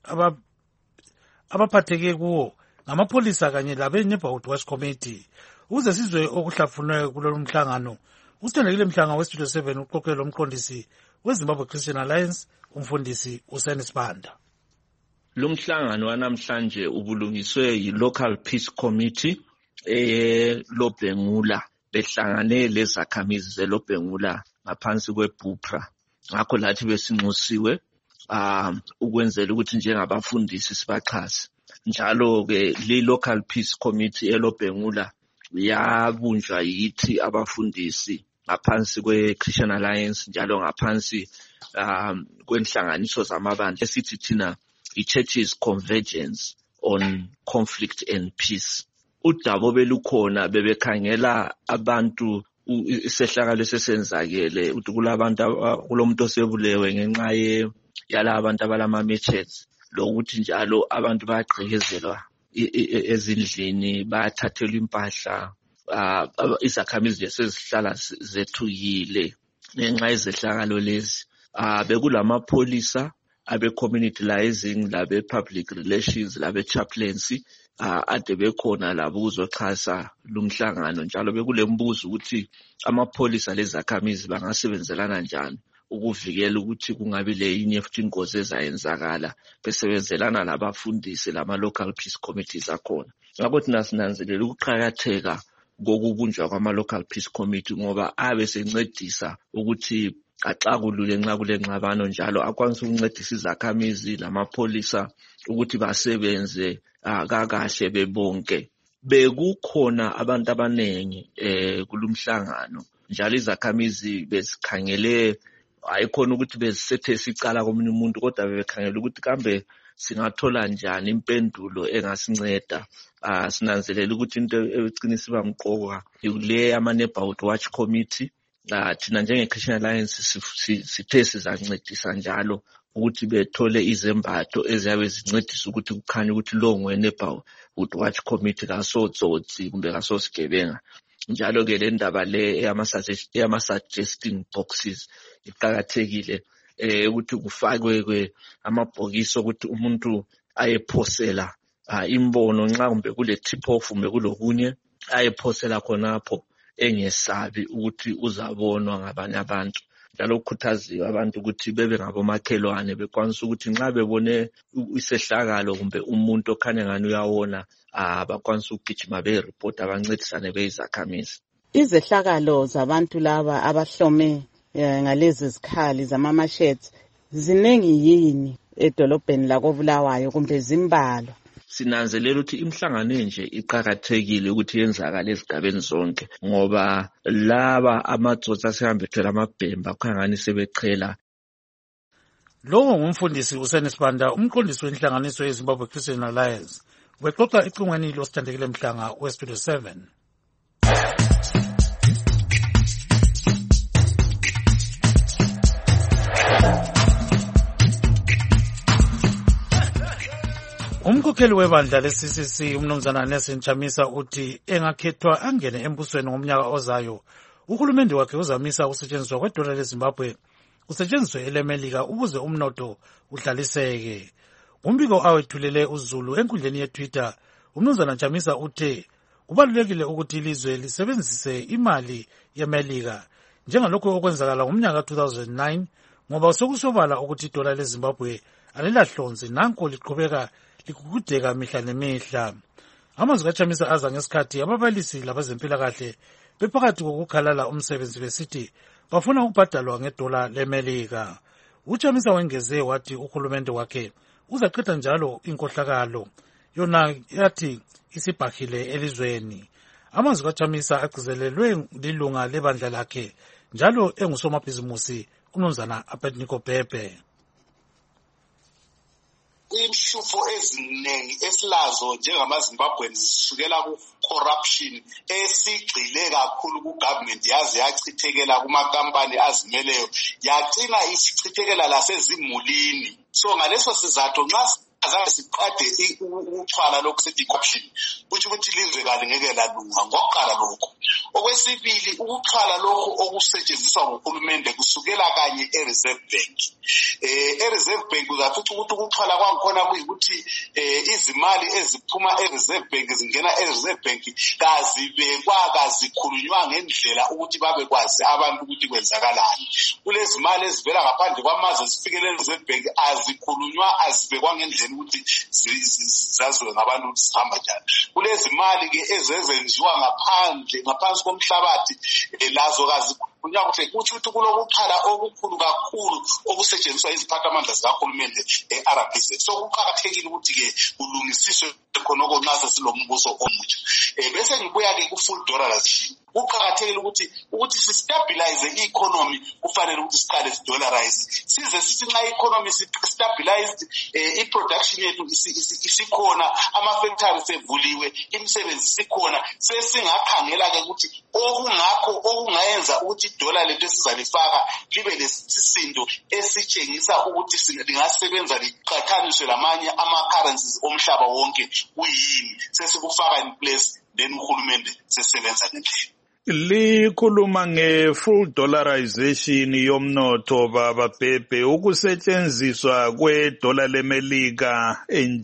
abaphatheke kuwo ngamapholisa kanye labe-Neighborhood Watch Committee. Uze sizwe okuhlafunwe kulolu mhlangano, usithandekile Mhlanga weStudio seven uqoqelo umqondisi weZimbabwe Christian Alliance, umfundisi uSeni Sibanda. Lo mhlangano wanamhlanje ubulungiswe yi-Local Peace Committee eLobhengula behlangane lezakhamizi zeLobhengula ngaphansi kweBupra. Ngakho lathi besinxusiwe um ukwenzela ukuthi njengabafundisi sibaxhase. Njalo ke le-Local Peace Committee eLobhengula yabunjwa yithi abafundisi ngaphansi kwe-Christian Alliance njalo ngaphansi um kwenhlanganiso zamabandla esithi thina i-Churches Convergence on Conflict and Peace. Udaba belukhona bebekhangela abantu isehlakalo sesenzakele ukuthi kulabantu kulomuntu osebulewe ngenxa ye yala abantu abalama matches lokuthi njalo abantu bayagqekezelwa ezindlini bayathathelwa impahla izakhamizi lesezihlala zethukile ngenxa yezehlakalo lezi. Bekulamapholisa abe-community liaising labe-public relations labe-chaplaincy ade bekhona labo ukuzoxhasa lumhlangano njalo bekulembuzo ukuthi amapholisa lezakhamizi bangasebenzelana njani ukuvikela ukuthi kungabi leyinye futhi ingozi ezayenzakala besebenzelana labafundisi lama-local peace committees akhona. Ngakho thina sinanzelela ukuqakatheka kokubunjwa kwama-local peace committee ngoba abe sencedisa ukuthi axakulule nxa kulengxabano njalo akwanisa ukuncedisa izakhamizi lamapholisa ukuthi basebenze kakahle bebonke. Bekukhona abantu abanengi eh kulumhlangano njalo izakhamizi bezikhangele ayikhona ukuthi bezisethese icala komunye umuntu kodwa bebekhangela ukuthi kambe singathola njani impendulo engasinceda. Ah sinanzelela ukuthi into ecinisa bamqoka ile ama-Neighborhood Watch Committee. Uh, thina njenge Christian Alliance sithe sizancedisa njalo ukuthi bethole izembatho eziyabe zincedisa ukuthi kukhanye ukuthi lo ngwenebhawu ukuthi watch committee kasotsotsi kumbe kasosigebenga. Njalo-ke le ndaba le eyama-suggesting boxes iqakathekile eh ukuthi kufakwe amabhokisi ukuthi umuntu ayephosela imbono nxa kumbe kule tip off kumbe kulokunye ayephosela khonapho engesabi ukuthi uzabonwa ngabanye abantu. Njalo ukukhuthaziwe abantu ukuthi bebe ngabomakhelwane bekwanisa ukuthi nxa bebone isehlakalo kumbe umuntu okhanya ngani uyawona abakwanisa ukugijima be-report abancedisane beyizakhamizi. Izehlakalo zabantu laba abahlome ngalezi zikhali zama-machete zinengi yini edolobheni lakoBulawayo kumbe zimbalwa? Sinanzelela ukuthi imhlangano nje iqhakathekile ukuthi yenzakale ezigabeni zonke ngoba laba amatsotsi asehambethela amabhemba khangani sebeqhela. Lo ngumfundisi uSenisibanda, umqondisi wenhlanganiso yeZimbabwe Christian Alliance, ubexoxa icingweni losithandekile mhlanga weStudio seven. Umkhokheli webandla le-C C C umnumzana Nelson Chamisa uthi engakhethwa angene embusweni ngomnyaka ozayo, uhulumende wakhe uzamisa ukusetshenziswa kwedola leZimbabwe kusetshenziswe elemelika ukuze umnotho uhlaliseke. Umbiko awethulele uZulu enkundleni yeTwitter, umnumzana Chamisa uthe kubalulekile ukuthi ilizwe lisebenzise imali yemelika njengalokho okwenzakala ngomnyaka two thousand nine ngoba sokusobala ukuthi idola leZimbabwe alilahlonzi nanko liqhubeka likukudeka mihla nemihla. Amazwi kaChamisa aza ngesikhathi ababalisi labezempilakahle bephakathi kokukhalala umsebenzi besithi bafuna ukubhadalwa ngedola lemelika. UChamisa wengeze wathi uhulumende wakhe uzaqeda njalo inkohlakalo yona yathi isibhahile elizweni. Amazwi kaChamisa agcizelelwe lilunga lebandla lakhe njalo engusomabhizimusi umnumzana Abednego Bhebhe. Inhlupho eziningi esilazo njengamaZimbabweni zisukela ku-corruption esigxile kakhulu ku-government yaze yachithekela kumakampani azimeleyo yagcina isichithekela lasezimulini. So ngaleso sizathu nxa azange siqade ukuthwala lokhu sethi corruption kuthi ukuthi ilizwe kali ngeke lalunga ngokuqala lokho. Okwesibili ukuthwala lokhu okusetshenziswa nguhulumende kusukela kanye e-Reserve Bank. Eh e-Reserve Bank uzathuthi ukuthi ukuthwala kwakhona kuyikuthi izimali eziphuma e-Reserve Bank zingena e-Reserve Bank kazibekwa kazikhulunywa ngendlela ukuthi babekwazi abantu ukuthi kwenzakalani. Kulezi mali ezivela ngaphandle kwamazwe zifikele e-Reserve Bank azikhulunywa azibekwa ngendlela ukuthi zaziwe ngabantu ukuthi zihamba njani. Kulezi mali ke ezezenziwa ngaphandle ngaphansi komhlabathi lazo kazikhulunywa kuhle kuthi ukuthi kulokukhala okukhulu kakhulu okusetshenziswa iziphathamandla zikahulumende e-R B Z. So kuqakathekile ukuthi ke kulungisiswe khonoko nxa sesilombuso omutsha. Bese ngibuya ke ku-full dollarization. Kuqakathekile ukuthi ukuthi si-stabilize i-economy kufanele ukuthi siqale si-dollarize. Size sithi nxa i-economy si-stabilized i-production yethu isikhona, ama-factories sevuliwe, imisebenzi isikhona, sesingakhangela-ke ukuthi okungakho okungayenza ukuthi idola lethu esizalifaka libe lesisindo esitshengisa ukuthi lingasebenza liqathaniswe lamanye ama-currencies omhlaba wonke kuyini sesikufaka in place then uhulumende sesebenza ngendlela. Likhuluma nge-full dollarization yomnotho baba Bhebhe, ukusetshenziswa kwedola lemelika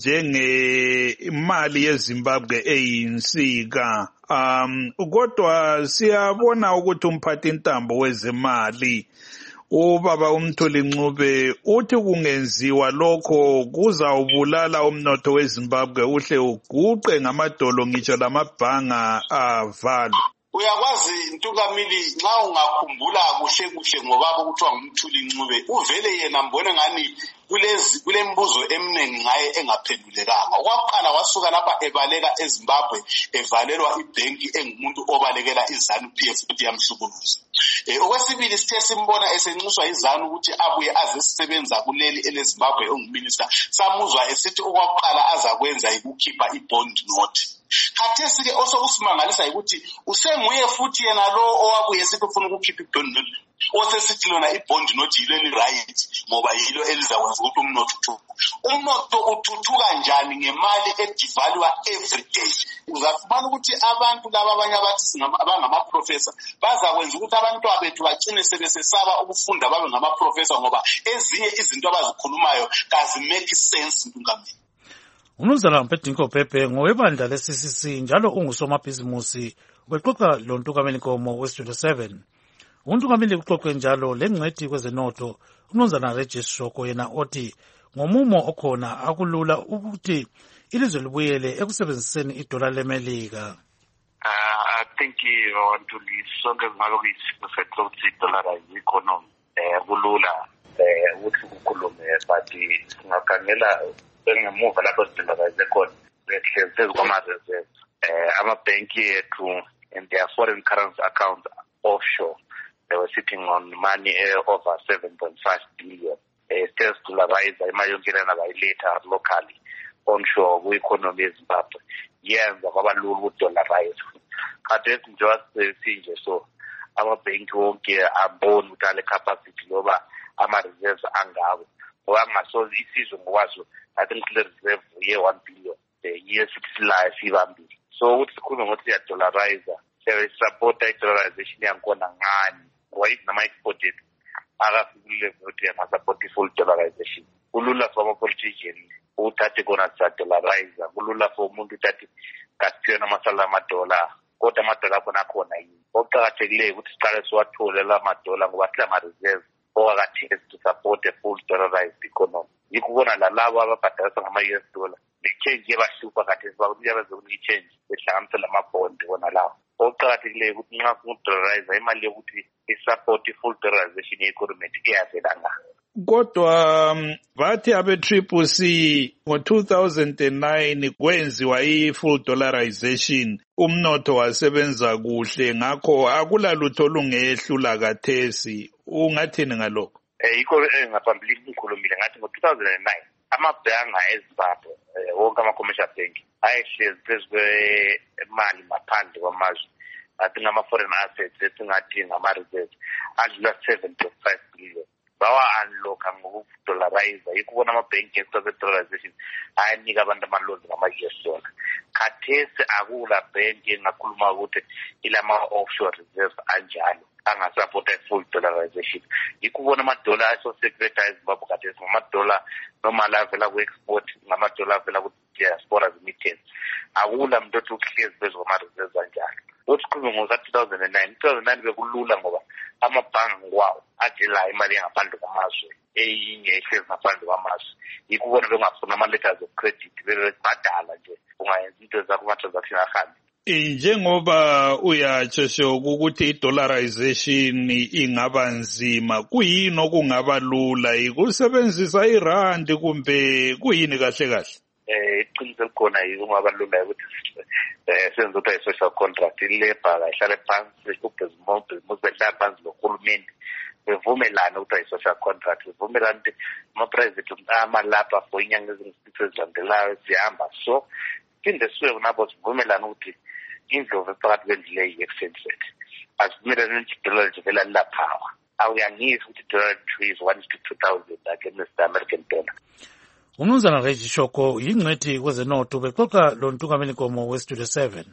njengemali yeZimbabwe eyinsika. Um kodwa siyabona ukuthi umphathi intambo wezemali ubaba uMthuli Ncube uthi kungenziwa lokho kuzawubulala umnotho weZimbabwe uhle uguqe ngamadolo ngitsho lamabhanga avalwe. Uyakwazi Ntungamili nxa ungakhumbula kuhle kuhle ngobaba ukuthiwa nguMthuli Ncube uvele yena mbone ngani kulezi kulembuzo eminingi ngaye engaphendulekanga. Okwaqala wasuka lapha ebaleka eZimbabwe evalelwa ibhenki engumuntu obalekela iZanu P F ukuthi yamhlukuluza. Eh okwesibili sithe simbona esenxuswa iZanu ukuthi abuye azesebenza kuleli eleZimbabwe onguminister. Samuzwa esithi okwaqala azakwenza ukukhipha ibond note. Khathesi ke osokusimangalisa ukuthi usenguye futhi yena lo owabuye sithi ufuna ukukhipha ibond note osesithi lona ibond not yilo eli-right ngoba yilo elizakwenza ukuthi umnotho uthuthuke. Umnotho uthuthuka njani ngemali edivalwa every day? Uzafumana ukuthi abantu laba abanye abathi abangamaprofessor bazakwenza ukuthi abantwana bethu bagcine sebesesaba ukufunda babe ngamaprofessor ngoba ezinye izinto abazikhulumayo kazi-make sense ntungameli. Umnumzana Mpedinko Pepe ngowebandla le-C C C njalo ungusomabhizimusi ubexoxa lo Ntungameli Nkomo we-Studio seven. Untungameli uxoxe njalo lengcwethi kwezenotho umnumzana Regis Shoko yena othi ngomumo okhona akulula ukuthi ilizwe libuyele ekusebenziseni idola leMelika. Uh, I think abantu lisonke ngabe kuyisifetho ukuthi i-dollarize economy eh kulula eh ukuthi ukukhulume but singakhangela ngemuva lapho sidolarize khona behlezi kwama-reserve eh amabhenki yethu and their foreign currency accounts offshore they were sitting on money uh, over seven point five billion. Uh, test to rise imali yonkelana bayiletha locally onshore ku-economy yeZimbabwe yenza kwaba lula ukudollarize. Khathesi njengoba sinje so amabhenki wonke abona ukuthi ale capacity loba ama-reserves angabo ngoba angasoze isizwe ngokwazo I think the reserve ye one billion the year six life ibambili. So ukuthi sikhulume ngokuthi siyadollarize siyayisupporta i-dollarization yakhona ngani ngoba if nama-export ethu akafikile ukuthi ama-support i-full dollarization. Kulula for ama-politician uthathe kona siyadollarize, kulula for umuntu uthathe kasiphiwe namasala amadola kodwa amadola akhona akhona yini. Okuqakathekileyo ukuthi siqale siwathole la madola ngoba sila ma-reserve okakathile to support a full dollarized economy. Yikubona la labo ababhadalisa ngama-U S dollar ne-change yebahlupha kathesi bakuthi yabezokuthi i-change behlanganisela amabhondi wona lawo. Okuqakathekileyo ukuthi nxa ukudollarize imali yokuthi isupport i-full dollarization ye-economy iyavelanga. Kodwa bathi abe-Triple C ngo-two thousand nine kwenziwa i-full dollarization umnotho wasebenza kuhle ngakho akulalutho olungehlula kathesi. Ungathini ngalokho? Eh yikho engaphambili ngikhulumile ngathi ngo-two thousand nine amabhanka eZimbabwe wonke ama-commercial bank ayehlezi phezu kwemali ngaphandle kwamazwe athi ngama-foreign assets esingathi ngama-reserve adlula seven point five billion. Bawa-unlocka ngokudollarize yikubona amabhenki esikwaze-dollarization ayanika abantu ama-loans ngama-U S dollar. Khathesi akula bhenki engakhuluma ukuthi ilama-offshore reserve anjalo angasupporta i-full dollarization. Yikubona amadola aso-secretary eZimbabwe khathesi ngamadola normally avela ku-export ngamadola avela ku-diaspora remittance. Akula muntu othi ukuhlezi phezu kwama-reserves anjalo. Othi sikhulume ngo-two thousand nine two thousand nine bekulula ngoba amabhanki ngokwawo adela imali engaphandle kwamazwe eyinye ehlezi ngaphandle kwamazwe. Yikubona bengafuna ama-letters of credit bebebhadala nje ungayenza into zakho ama-transaction ahambe. Njengoba uyatsho ukuthi i-dollarization ingaba nzima, kuyini okungaba lula? Ikusebenzisa irandi kumbe kuyini kahle kahle? Eh iqiniso likhona yikungaba lula ukuthi eh senze ukuthi i-social contract ilebha ihlale phansi ubhizimusi behlala phansi nohulumeni bevumelana ukuthi i-social contract bevumelana ukuthi ama-private amalapha for inyanga ezingu-six ezilandelayo zihamba so phinde siwe nabo sivumelana ukuthi indlovu ephakathi kwendlela iyi-exchange rate asivumelane ukuthi idollar livela lilaphawa awuyangizi ukuthi idollar is one to two thousand against the American dollar. Umnumzana Regis Shoko yingcwethi kwezenotho bexoxa lo Ntungameli Nkomo we-Studio seven.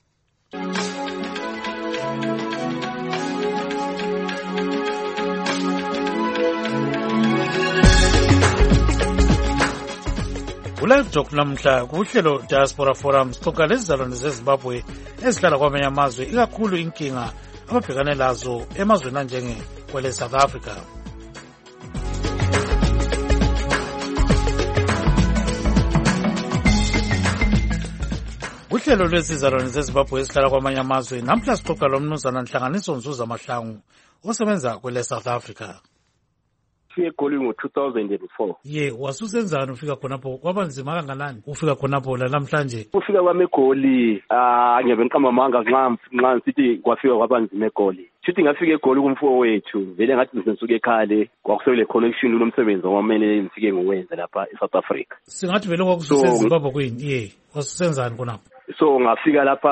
Ulive Talk namhla kuhlelo Diaspora Forum sixoxa lezizalwane zeZimbabwe ezihlala kwamanye amazwe ikakhulu inkinga ababhekane lazo emazweni anjenge kwele South Africa. Uhlelo lwezizalwane zeZimbabwe ezihlala kwamanye amazwe namhla sixoxa lo mnumzana Nhlanganiso Nzuza Mahlangu osebenza kwele South Africa. Ufike eGoli ngo-two thousand four. Ye, wasusenzani ufika khonapho? Kwaba nzima kangakanani ufika khonapho la namhlanje? Ufika kwami eGoli, ah ngiyebe ngiqamamanga nxa nxa nsithi kwafika kwaba nzima eGoli. Sithi ngafika eGoli kumfo wethu, vele ngathi ngisensuka ekhale, kwakusebele connection lomsebenzi wamele ngifike ngowenza lapha eSouth Africa. Singathi vele kwakususenza Zimbabwe kwini? Ye, wasusenzani khonapho? So ngafika lapha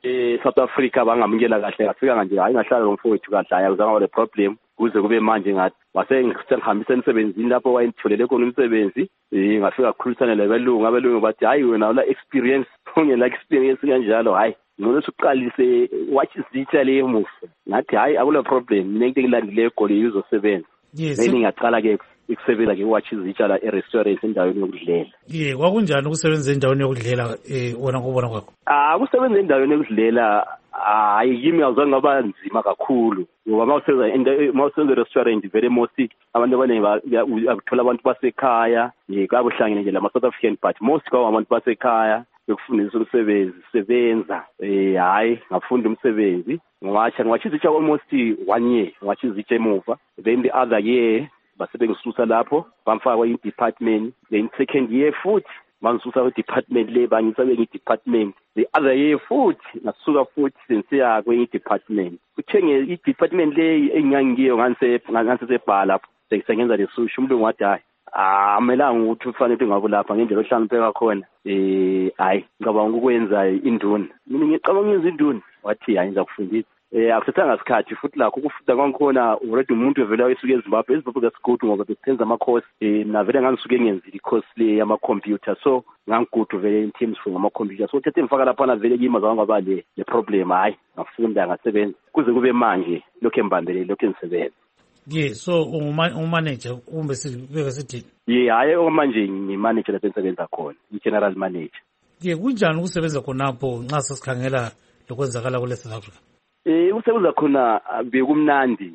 eh South Africa bangamukela kahle ngafika nje hayi ngahlala lo mfowethu kahle ayakuzanga le problem kuze kube manje ngathi wase ngihambisa emsebenzini lapho wayengitholele khona umsebenzi eh ngafika kukhulumisana labelungu abelungu bathi hayi wena ula experience ungela experience kanjalo hayi ngone usuqalise watch izitsha le emuva ngathi hayi akula problem mina into engilandile egoli uzosebenza bese ngaqala ke ukusebenza ke watch izitsha la e-restaurant endaweni yokudlela ye kwakunjani ukusebenza endaweni yokudlela eh wona kubona kwakho ah kusebenza endaweni yokudlela hayi kimi awuzange ngaba nzima kakhulu ngoba mawusebenza mawusebenza e-restaurant vele most abantu abaningi akuthola abantu basekhaya ye kabuhlangene nje lama South African but most kwawo abantu basekhaya bekufundisa umsebenzi sebenza eh hayi ngafunda umsebenzi ngawacha ngawacha izitsha almost one year ngawacha izitsha emuva then the other year basebengisusa lapho bamfaka in department then second year futhi mangisusa ku department le bangisabe ngi department the other year futhi ngasuka futhi sensiya kwenye department uthenge i department le engangiyo nganse nganse sebhala lapho sengenza lesusho umuntu ngathi hayi amelanga ukuthi ufanele ngabe lapha ngendlela ohlanipheka khona eh hayi ngicabanga ukwenza induna mina ngicabanga ukwenza induna wathi hayi ngiza kufundisa eh akusathanga isikhathi futhi lakho ukufunda kwangikhona already umuntu evela esuke eZimbabwe eZimbabwe ngesikhudu ngoba besenza ama course eh na vele ngangisuke ngenzile course le yama computer so ngangigudu vele in terms for ama computer so uthethe ngifaka lapha na vele kimi azange le le problem hayi ngafunda ngasebenza kuze kube manje lokho embambelele lokho engisebenza ye so umanager kumbe sibeke sithi ye hayi manje ngimanager lapho engisebenza khona i-general manager ye kunjani ukusebenza khonapho nxa sesikhangela lokwenzakala kule South Africa eh ukusebenza khona bekumnandi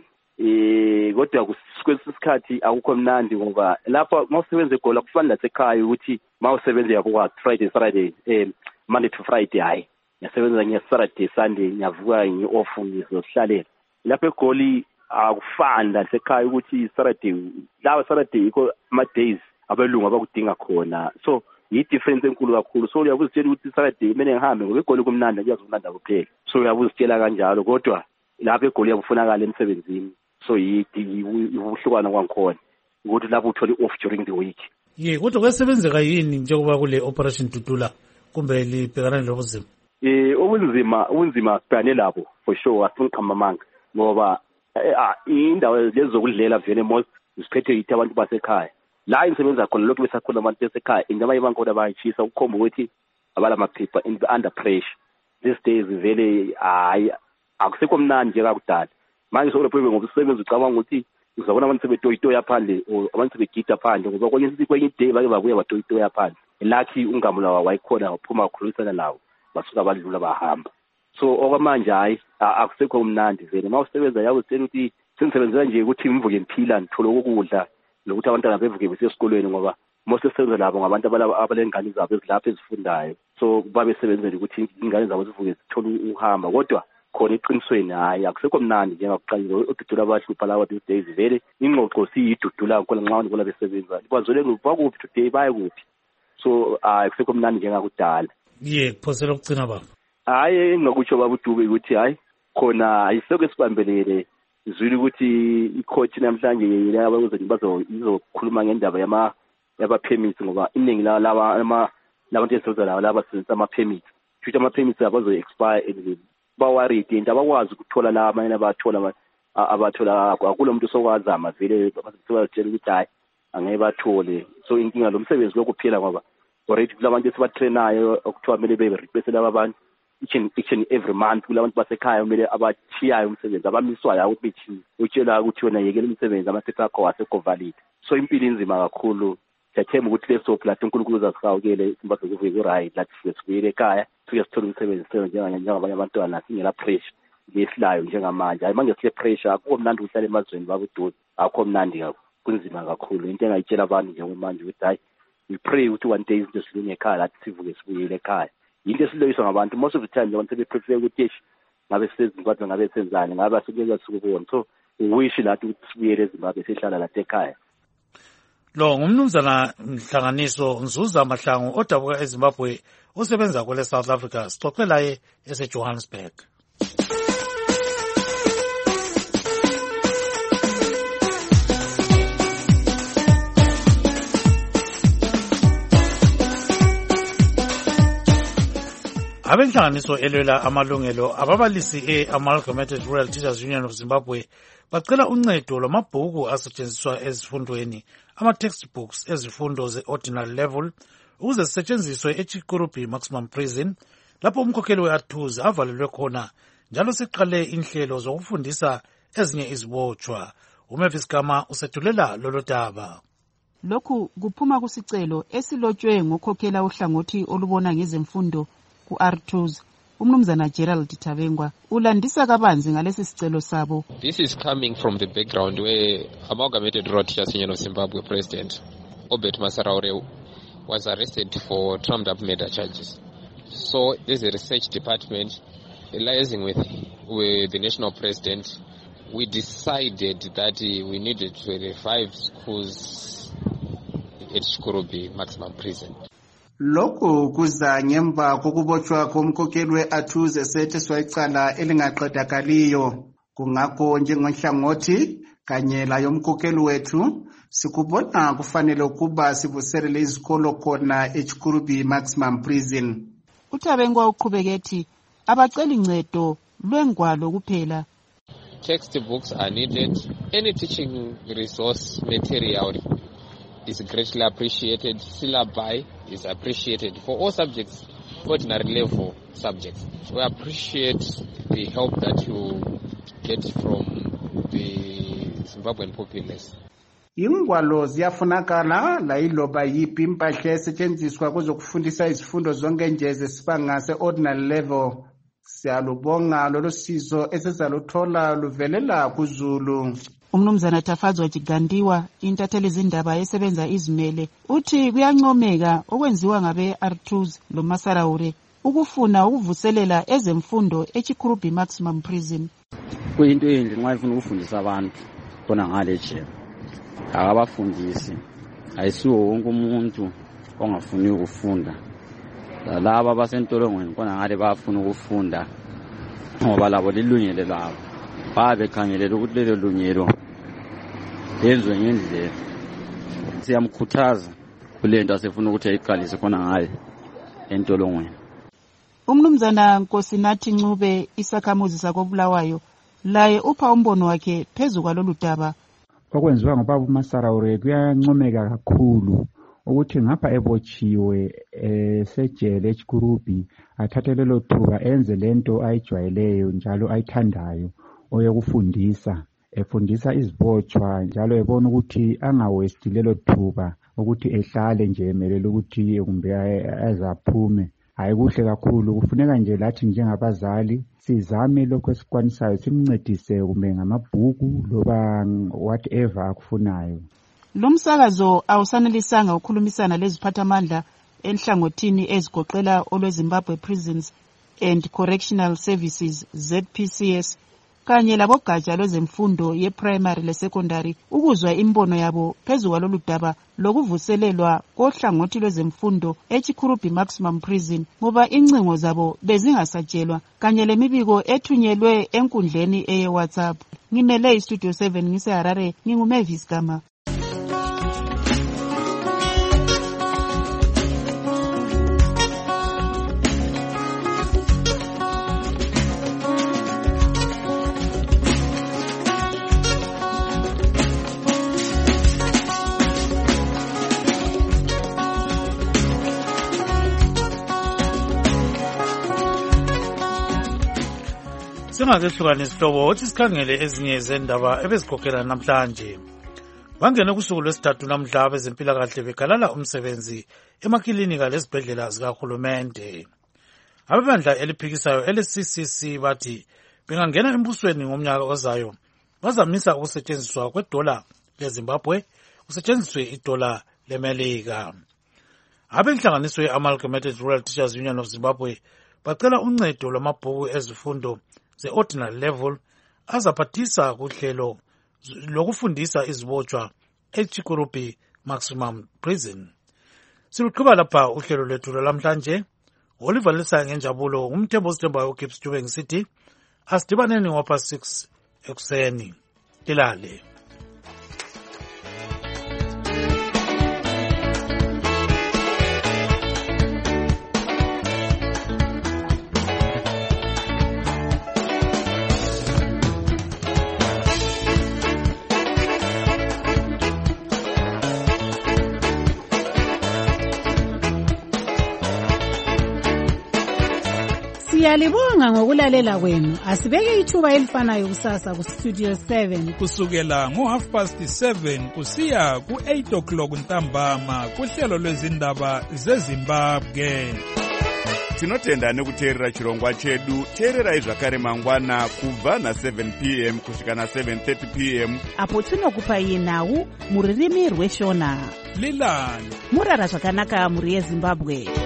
eh kodwa kusikhathi akukho mnandi ngoba lapha mawusebenza egola kufana lasekhaya ukuthi mawusebenza yabo kwa Friday Friday eh Monday to Friday hayi ngiyasebenza nge Saturday Sunday ngiyavuka ngi-off ngizohlalela lapha egoli akufani lasekhaya ukuthi Saturday lawa Saturday iko ama days abelungu abakudinga khona so yi-difference enkulu kakhulu so uyabuzitshela ukuthi Saturday kumele ngihambe ngoba egoli kumnandi kuyazokumnanda kuphela so uyabuzitshela kanjalo kodwa lapha egoli yakufunakala emsebenzini so yibuhlukana kwangikhona ukuthi lapho uthola i-off during the week ye kodwa kwesebenzeka yini njengoba kule operation Dudula kumbe libhekana nobunzima eh obunzima ubunzima sibhekane labo for sure asiqhamba amanga ngoba indawo lezi zokudlela vele most ziphethe yithi abantu basekhaya la insebenza khona lokho besakhona abantu basekhaya ingaba yibankoda bayishisa ukukhomba ukuthi abala maphepha under pressure these days vele hayi akusekho mnandi njengakudala manje so lapho ngoba usebenza ucabanga ukuthi uzabona abantu sebetoyitoya phandle abantu sebegida phandle ngoba kwenye isiku kwenye day bake babuya batoyitoya phandle lucky ungamula wayikhona uphuma ukukhulumisana nawo basuka badlula bahamba so okwamanje hayi akusekho umnandi vele mawusebenza yawo sitshela ukuthi sengisebenzela nje ukuthi imvuke ngiphila ngithola ukudla lokuthi abantwana bevuke besesikolweni ngoba most sebenza labo ngabantu abalengane zabo ezilapha ezifundayo so babe sebenzela ukuthi ingane zabo zivuke zithola uhamba kodwa khona eqinisweni hayi akusekho mnandi njengakuqalile odudula abahlupha lawa these days vele ingxoxo siyidudula khona nxa abantu besebenza bazole ngubakuphi today baye kuphi so akusekho mnandi njengakudala ye phosela ukugcina baba hayi engakutsho baba uDube ukuthi hayi khona ayiseke esibambelele izwile ukuthi i-coach namhlanje yilaba bazo izokhuluma ngendaba yama yaba permits ngoba iningi la laba labantu esebenza la laba basebenzisa ama permits futhi ama permits abazo expire and bawaride into abakwazi ukuthola la amanye abathola abathola akulo muntu sokwazama vele basebenzela ukuthi hayi angeke bathole so inkinga lo msebenzi lokuphila ngoba already kulabantu esibatrainayo okuthiwa kumele be replace laba abantu each and each and every month kulabantu basekhaya kumele abachiyayo umsebenzi abamiswayo ukuthi bethi utshela ukuthi wena yekela umsebenzi amaphepha akho wasekho valid so impilo inzima kakhulu siyathemba ukuthi leso plot uNkulunkulu uzasihawukele simbathe kuvuke ku-right lathi sibuyele ekhaya suke sithole umsebenzi njengabanye njengabanye abantwana singela pressure ngesilayo njengamanje hayi manje sile pressure akukho mnandi uhlala emazweni babuduze akukho mnandi kunzima kakhulu into engayitshela abantu njengamanje ukuthi hayi we pray ukuthi one day izinto silunge ekhaya lathi sivuke sibuyele ekhaya into esiloyiswa ngabantu most of the time abantu sebeprepare ukuthi yeshi ngabe sisezimbabwe ngabe senzani ngabe asukeza sukubona so uwishi lathi ukuthi sibuyele eZimbabwe sihlala lathi ekhaya lo ngumnumzana Nhlanganiso Nzuza Mahlangu odabuka eZimbabwe osebenza kwele South Africa sixoxe laye eseJohannesburg. Abenhlanganiso elwela amalungelo ababalisi e-Amalgamated Rural Teachers Union of Zimbabwe bacela uncedo lwamabhuku asetshenziswa ezifundweni, ama-textbooks ezifundo ze-ordinary level, ukuze zisetshenziswe eChikurubi Maximum Prison, lapho umkhokheli we-Artuze avalelwe khona, njalo siqale inhlelo zokufundisa ezinye izibotshwa. uMavis Gama usethulela lolo daba. Lokhu kuphuma kusicelo esilotshwe ngokhokhela uhlangothi olubona ngezemfundo ku-Artuze, umnumzana Gerald Tabengwa ulandisa kabanzi ngalesi sicelo sabo. This is coming from the background where Amalgamated Rural Teachers Union of Zimbabwe President Obert Masaraure was arrested for trumped up murder charges. So there's a research department liaising with, with the national president. We decided that we needed to revive schools at Chikurubi Maximum Prison. Lokhu kuza ngemva kokubotshwa komkhokheli we-Artuze esetheswa icala elingaqedakaliyo. Kungakho njengohlangothi kanye layo umkhokheli wethu sikubona kufanele ukuba sivuselele izikolo khona eChikurubi Maximum Prison. Utabengwa uqhubeka ethi abacela incedo lwengwalo kuphela. Textbooks are needed. Any teaching resource material is greatly appreciated. Syllabi is appreciated for all subjects, ordinary level subjects. We appreciate the help that you get from the Zimbabwean populace. Ingwalo ziyafunakala la iloba yipi impahla esetshenziswa kuzokufundisa izifundo zonke nje zesibanga se-ordinary level. Siyalubonga lolo sizo esizaluthola luvelela kuZulu. Umnumzana Tafadzwa Chigandiwa, intatheli zindaba esebenza izimele, uthi kuyancomeka okwenziwa ngabe-Artuze lo Masaraure ukufuna ukuvuselela ezemfundo eChikurubi Maximum Prison. Kuyinto enhle nxa ifuna ukufundisa abantu khona ngale jele. Akabafundisi. Ayisiwo wonke umuntu ongafuni ukufunda. Laba basentolongweni khona ngale bafuna ukufunda ngoba labo lilungelo labo. Babe khangelela ukuthi lelo lungelo yenziwe ngendlela. Siyamkhuthaza kulento asefuna ukuthi ayiqalise khona ngaye entolongweni. Umnumzana Nkosinathi Ncube isakhamuzi sakobulawayo laye upha umbono wakhe phezu kwalolu daba. Okwenziwa ngobaba uMasaraure kuyancomeka kakhulu ukuthi ngapha ebotshiwe esejele eChikurubi athathe lelo thuba enze lento ayijwayeleyo njalo ayithandayo oyokufundisa, efundisa izibotshwa njalo ebona ukuthi angawesti lelo thuba ukuthi ehlale nje emelele ukuthi kumbe azaphume. Hayi kuhle kakhulu, kufuneka nje lathi njengabazali sizame lokho esikwanisayo simncedise kumbe ngamabhuku loba whatever akufunayo. Lo msakazo awusanelisanga ukukhulumisana leziphathamandla enhlangothini ezigoqela olweZimbabwe Prisons and Correctional Services Z P C S kanye labogatsha lwezemfundo ye-primary le-secondary ukuzwa imbono yabo phezu kwalolu daba lokuvuselelwa kohlangothi lwezemfundo eChikurubi Maximum Prison ngoba incingo zabo bezingasatshelwa kanye lemibiko ethunyelwe enkundleni eye-WhatsApp. Ngimele iStudio seven ngise-Harare, nginguMavis Gama. Singakehlukana isihlobo uthi sikhangele ezinye zendaba ebezikhokhela namhlanje. Bangene kusuku lwesithathu namhla abezempilakahle begalala umsebenzi emakilinika lezibhedlela zikahulumende. Abebandla eliphikisayo ele-C C C bathi bengangena embusweni ngomnyaka ozayo bazamisa ukusetshenziswa kwedola leZimbabwe kusetshenziswe idola leMelika. Abenhlanganiso ye-Amalgamated Rural Teachers Union of Zimbabwe bacela uncedo lwamabhuku ezifundo ze-ordinary level azaphathisa kuhlelo lokufundisa izibotshwa eChikurubi Maximum Prison. Siluqhuba lapha uhlelo lwethu lwalamhlanje. Oliver Lisa ngenjabulo ngumthembo osithembayo uGibbs Dubeng City. Asidibaneni ngopha six ekuseni. Ilale. Siyalibonga ngokulalela kwenu. Asibeke ithuba elifanayo kusasa ku Studio seven kusukela ngo half past seven kusiya ku eight o'clock ntambama kuhlelo lwezindaba zeZimbabwe. Tinotenda nekuteerera chirongwa chedu. Teererai zvakare mangwana kubva na seven p m kusvika na seven thirty p m apo tinokupai nhau muririmi rweshona. Lilani murara zvakanaka muri yeZimbabwe.